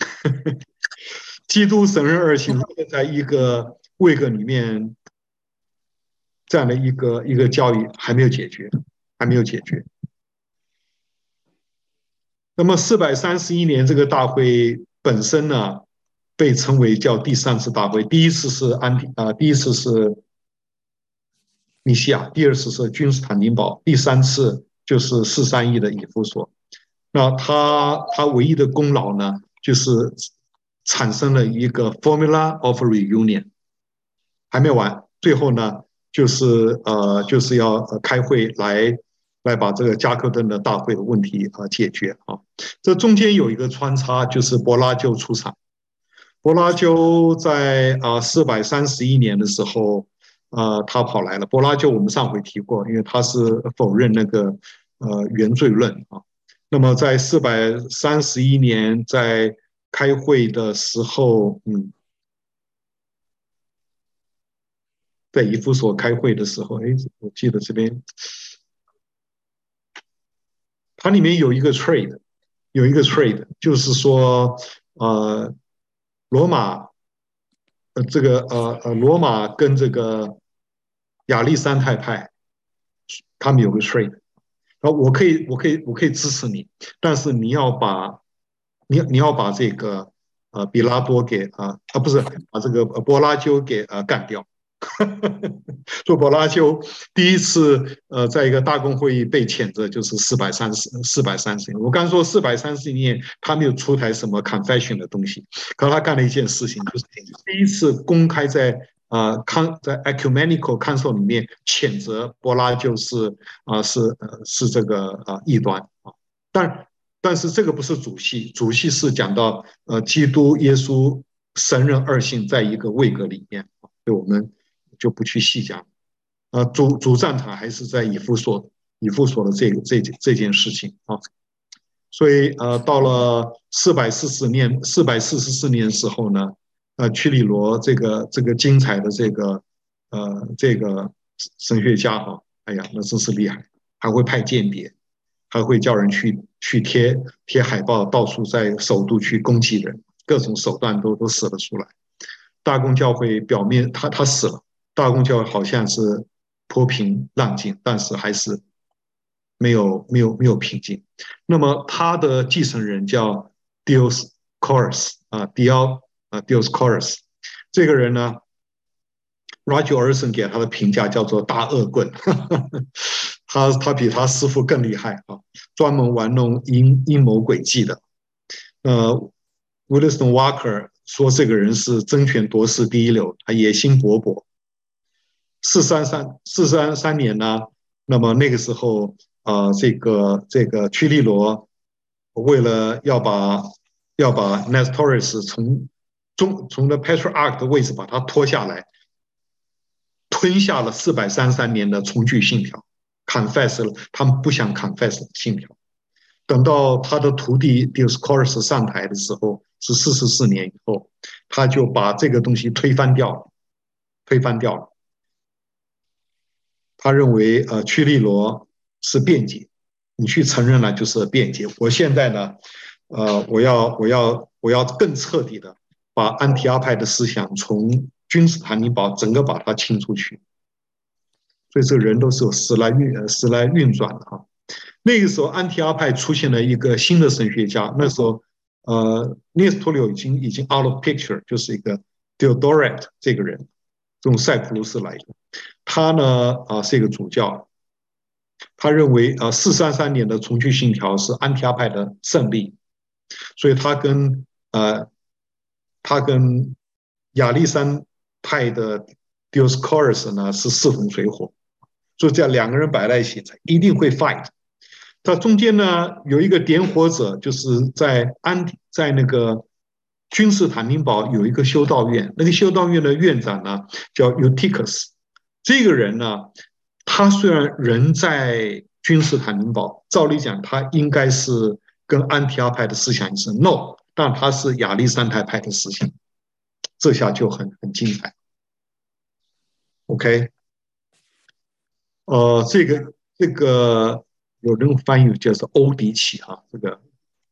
基督神人二性在一个位格里面这样的一个教育还没有解决。那么431年这个大会本身呢，被称为叫第3次大会，第一次是尼西亚，第2次是君士坦丁堡，第3次就是431的以弗所。那他唯一的功劳呢，就是产生了一个 Formula of Reunion， 还没完。最后呢，就是要开会来把这个加克顿的大会的问题解决啊。这中间有一个穿插，就是柏拉修出场。柏拉修在431年的时候，他跑来了。柏拉修我们上回提过，因为他是否认那个原罪论啊。那么在431年在开会的时候，在以弗所开会的时候，我记得这边它里面有一个 trade， 就是说罗马罗马跟这个亚历山泰派，他们有个 trade， 我可以支持你，但是你要把这个比拉多给不是把这个柏拉修给干掉。说柏拉修第一次在一个大公会议被谴责，就是430年。我刚说430年他没有出台什么 confession 的东西，可他干了一件事情，就是第一次公开在Ecumenical Council 里面谴责柏拉修是这个异端啊。但是这个不是主系，主系是讲到基督耶稣神人二性在一个位格里面，所以我们就不去细讲。主战场还是在以弗所的这件事情啊。所以到了444年时候呢，屈里罗这个精彩的这个神学家哈，哎呀，那真是厉害，还会派间谍，还会叫人去贴海报，到处在首都去攻击人，各种手段都使得出来。大公教会表面他死了， 大公教好像是波平浪静，但是还是没有平静。那么他的继承人叫 Dioscorus 啊，Dioscorus 这个人呢，Roger Olson 给他的评价叫做大恶棍，他比他师傅更厉害啊，专门玩弄阴谋诡计的。Williston Walker 说这个人是争权夺势第一流，他野心勃勃。433年呢，那么那个时候这个屈利罗为了要把 Nestorius 从 The Patriarch 的位置把他拖下来，吞下了433年的从句信条 ，confess 了，他们不想 confess 信条。等到他的徒弟 Dioscorus 上台的时候，是44年以后，他就把这个东西推翻掉了。他认为屈利罗是辩解，你去承认了就是辩解。我现在呢，我要更彻底的把安提阿派的思想从君士坦丁堡整个把它清出去。所以这个人都是有时来运转的哈。那个时候，安提阿派出现了一个新的神学家。那时候，聂斯托柳已经 out of picture， 就是一个 Theodoret 这个人，从塞浦路斯来的。他呢是一个主教，他认为433年的从句信条是安提阿派的胜利，所以他跟亚历山派的 Dioscorus 呢是势同水火，所以这样两个人摆在一起，一定会 fight。它中间呢有一个点火者，就是在那个君士坦丁堡有一个修道院，那个修道院的院长呢叫 Eutychus。这个人呢，他虽然人在君士坦丁堡，照理讲他应该是跟安提阿派的思想是 no， 但他是亚历山大派的思想，这下就很精彩。OK， 这个有人翻译叫做欧迪奇哈，这个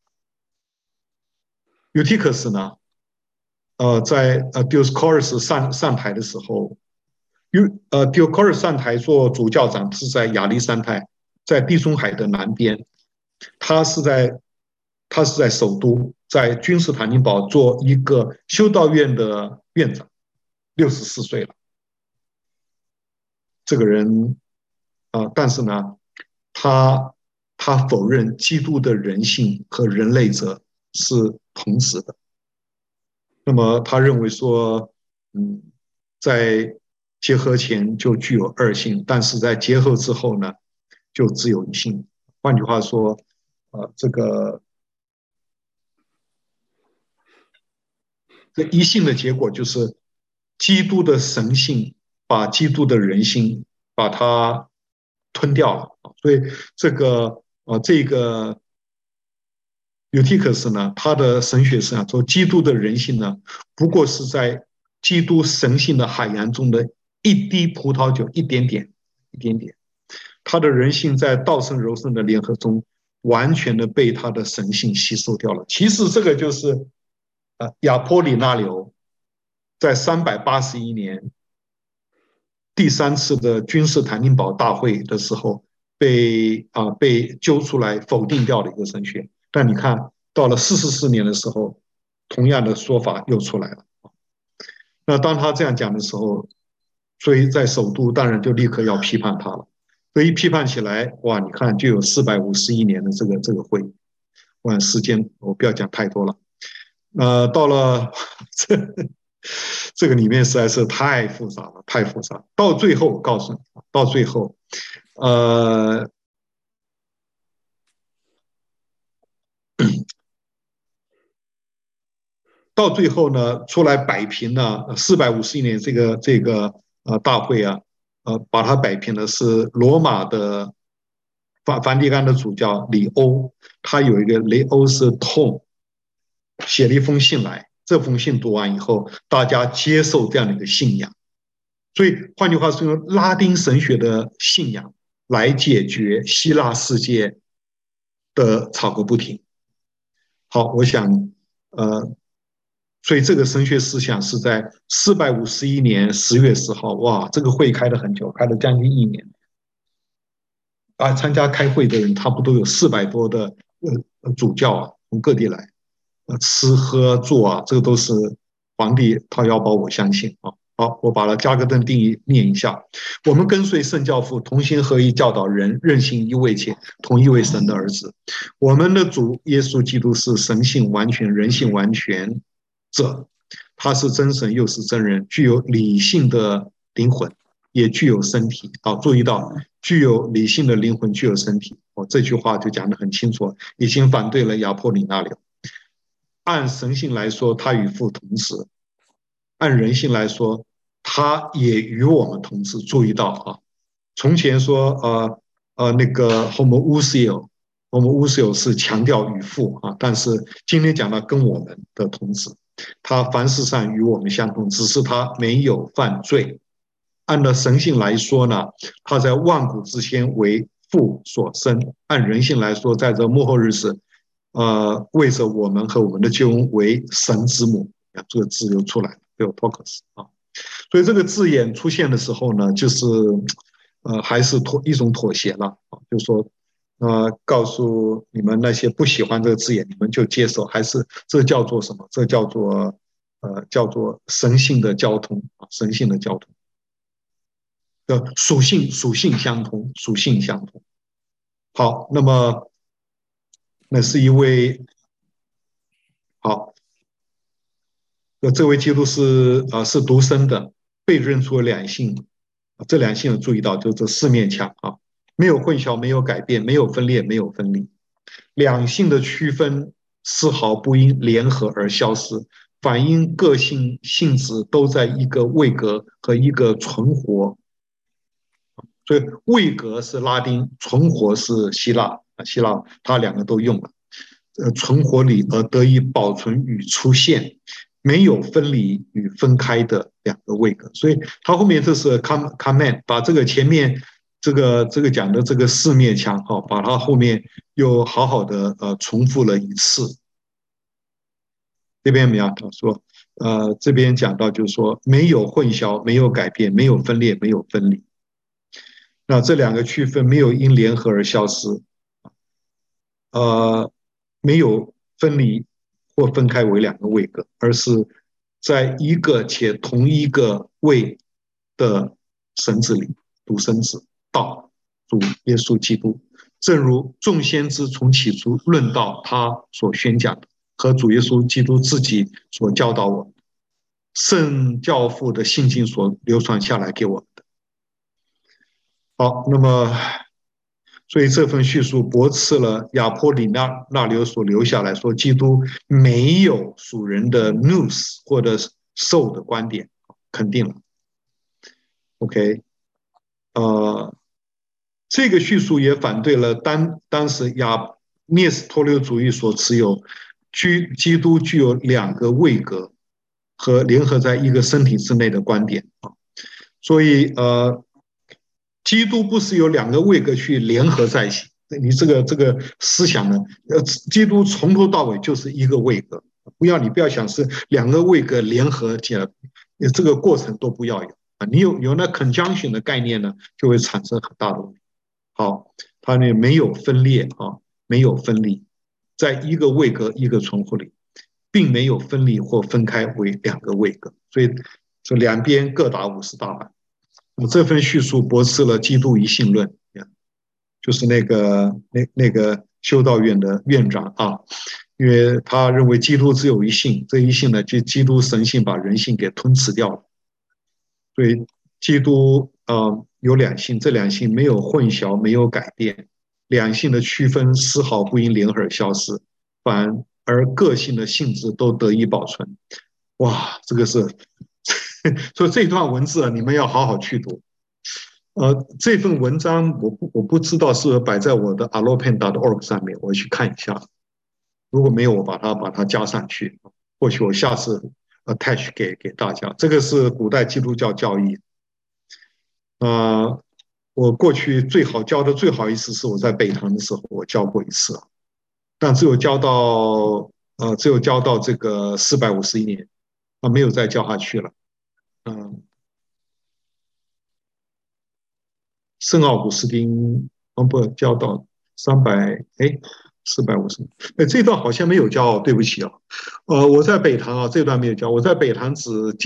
Eutychus 呢，在Dioscorus 上台的时候，Dioscorus 上台做主教长是在亚历山泰，在地中海的南边，他是在首都，在君士坦丁堡做一个修道院的院长，64岁了。这个人但是呢，他否认基督的人性和人类者是同时的。那么他认为说，在结合前就具有二性，但是在结合之后呢，就只有一性。换句话说，这一性的结果就是基督的神性把基督的人性把它吞掉了。所以这个Eutychus 呢，他的神学是说，基督的人性呢，不过是在基督神性的海洋中的一滴葡萄酒，一点点。他的人性在道圣柔圣的联合中，完全的被他的神性吸收掉了。其实这个就是亚波里纳流在381年第3次的君士坦丁堡大会的时候被揪出来否定掉的一个神学。但你看到了44年的时候，同样的说法又出来了。那当他这样讲的时候，所以在首都当然就立刻要批判他了。所以一批判起来，哇，你看就有451年的这个会。哇，时间我不要讲太多了。到了这个里面实在是太复杂了，太复杂。到最后，告诉你，到最后，到最后呢，出来摆平了451年这个大会啊，把它摆平的是罗马的梵蒂冈的主教里欧，他有一个雷欧斯痛写了一封信来，这封信读完以后，大家接受这样的一个信仰。所以换句话说，用拉丁神学的信仰来解决希腊世界的吵个不停。好，我想所以这个神学思想是在451年10月10号，哇，这个会开了很久，开了将近1年。参加开会的人差不多有400多的主教啊，从各地来，吃喝坐啊，这个都是皇帝掏腰包，我相信啊。好，我把它加个灯定义念一下。我们跟随圣教父同心合一，教导人任性一位且同一位神的儿子。我们的主耶稣基督是神性完全、人性完全者，他是真神又是真人，具有理性的灵魂，也具有身体。好，注意到具有理性的灵魂，具有身体。这句话就讲得很清楚，已经反对了亚波里纳流。按神性来说，他与父同时；按人性来说，他也与我们同时。注意到啊，从前说那个 homoousia 是强调与父啊，但是今天讲到跟我们的同时，他凡事上与我们相同，只是他没有犯罪。按照神性来说呢，他在万古之先为父所生；按人性来说，在这末后日子，为着我们和我们的救恩为神之母。这个字又出来了 ，Theotokos 啊。所以这个字眼出现的时候呢，就是还是一种妥协了啊，就是说告诉你们那些不喜欢这个字眼，你们就接受，还是这叫做什么？这叫做神性的交通啊，神性的交通的属性相通，属性相通。好，那么那是一位好，这位基督是独生的，被认出两性，这两性有注意到，就是这4面墙啊，没有混淆，没有改变，没有分裂，没有分离。两性的区分丝毫不因联合而消失，反映个性性质都在一个位格和一个存活。所以位格是拉丁，存活是希腊，希腊它2个都用了。存活里而得以保存与出现，没有分离与分开的2个位格。所以它后面这是 command， 把这个前面这个讲的这个4面墙哈，把它后面又好好的重复了一次。这边没有说，这边讲到就是说没有混淆，没有改变，没有分裂，没有分离。那这2个区分没有因联合而消失，没有分离或分开为2个位格，而是在一个且同一个位的神子里，独生子道主耶稣基督。正如众先知从起初论到他所宣讲的，和主耶稣基督自己所教导我们，圣教父的信经所流传下来给我们的。好，那么所以这份叙述驳斥了亚波里纳流所留下来说基督没有属人的 nous 或者 soul 的观点，肯定了。OK， 这个叙述也反对了当时聂斯托留主义所持有基督具有2个位格和联合在一个身体之内的观点啊。所以基督不是有2个位格去联合在一起，你这个思想呢，基督从头到尾就是一个位格，你不要想是2个位格联合起来，这个过程都不要有啊。你有那 conjunction 的概念呢，就会产生很大的问题。好，它呢没有分裂啊，没有分离，在一个位格一个存活里，并没有分离或分开为2个位格，所以这2边各打50大板。这份叙述驳斥了基督一性论，就是那个修道院的院长啊，因为他认为基督只有一性，这一性呢，就基督神性把人性给吞噬掉了，所以基督有2性，这2性没有混淆，没有改变，2性的区分丝毫不因联合而消失，反而个性的性质都得以保存。哇，这个是。所以这段文字啊，你们要好好去读。这份文章我不知道是不是摆在我的 allopanda.org 上面，我去看一下。如果没有，我把它加上去。或许我下次 attach 给大家。这个是古代基督教教义。我过去教的最好一次是我在北堂的时候，我教过一次，但只有教到只有教到这个451年，没有再教下去了。嗯，圣奥古斯丁，不教到300，哎，450，哎，这段好像没有教，对不起啊。我在北堂啊，这段没有教，我在北堂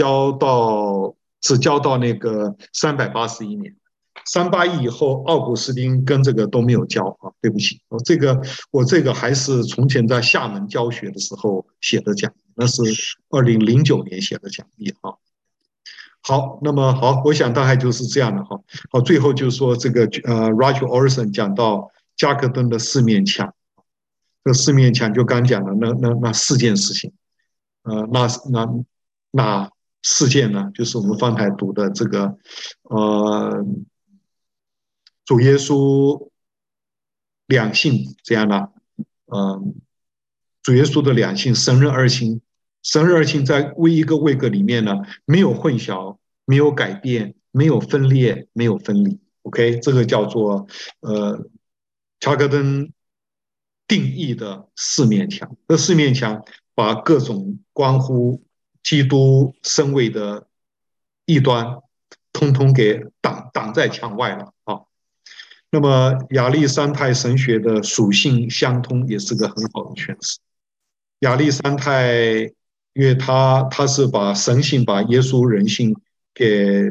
只教到那个381年。381以后，奥古斯丁跟这个都没有教啊，对不起，我这个还是从前在厦门教学的时候写的讲义，那是2009年写的讲义啊。好，那么好，我想大概就是这样的哈。好，最后就是说这个Roger Orson 讲到加克顿的四面墙，这四面墙就刚讲了那4件事情，呃，那那那4件呢，就是我们方才读的这个呃主耶稣两性这样的，呃，主耶稣的两性神人二性，神人二性在一个位格里面呢，没有混淆，没有改变，没有分裂，没有分离。OK，这个叫做查克登定义的四面墙。这四面墙把各种关乎基督身位的异端，通通给挡在墙外了啊。那么亚历山泰神学的属性相通也是个很好的诠释。亚历山泰，因为他是把神性、把耶稣人性给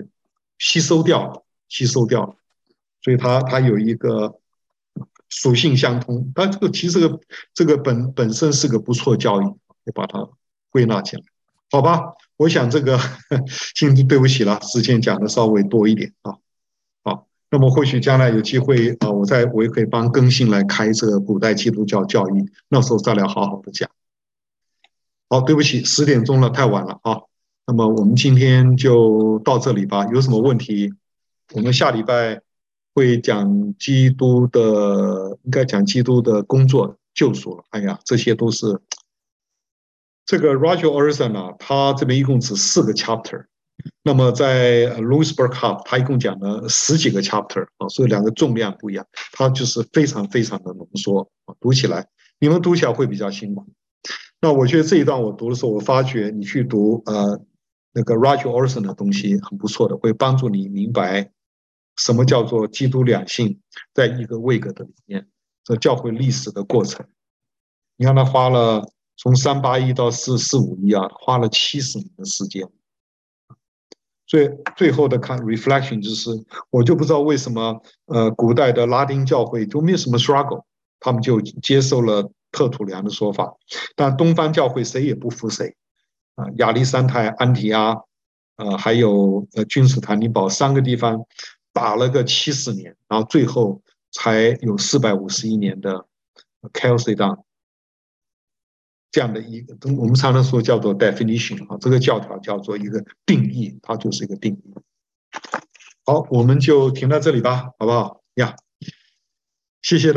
吸收掉，所以他有一个属性相通。他这个其实这个本身是个不错教育，就把它归纳起来，好吧？我想这个，对不起了，之前讲的稍微多一点啊。好，那么或许将来有机会啊，我也可以帮更新来开这个古代基督教教育，那时候再来好好的讲。好，对不起，10点钟了，太晚了啊。那么我们今天就到这里吧。有什么问题，我们下礼拜会讲基督的，应该讲基督的工作救赎了。哎呀，这些都是这个 Roger Orson 啊，他这边一共只4个 chapter。那么在 Louis Burkhardt 他一共讲了10几个 chapter 啊，所以两个重量不一样，他就是非常非常的浓缩啊，读起来你们读起来会比较辛苦。那我觉得这一段我读的时候，我发觉你去读那个 Roger Orson 的东西很不错的，会帮助你明白什么叫做基督两性在一个位格的里面，这教会历史的过程。你看他花了从381到4451啊，花了70年的时间。最后的看 reflection 就是，我就不知道为什么古代的拉丁教会就没有什么 struggle，他们就接受了特土良的说法，但东方教会谁也不服谁啊，亚历山泰、安提阿，还有君士坦丁堡3个地方打了个70年，然后最后才有451年的 Chalcedon 这样的一个，我们常常说叫做 definition 啊，这个教条叫做一个定义，它就是一个定义。好，我们就停到这里吧，好不好呀？谢谢大家。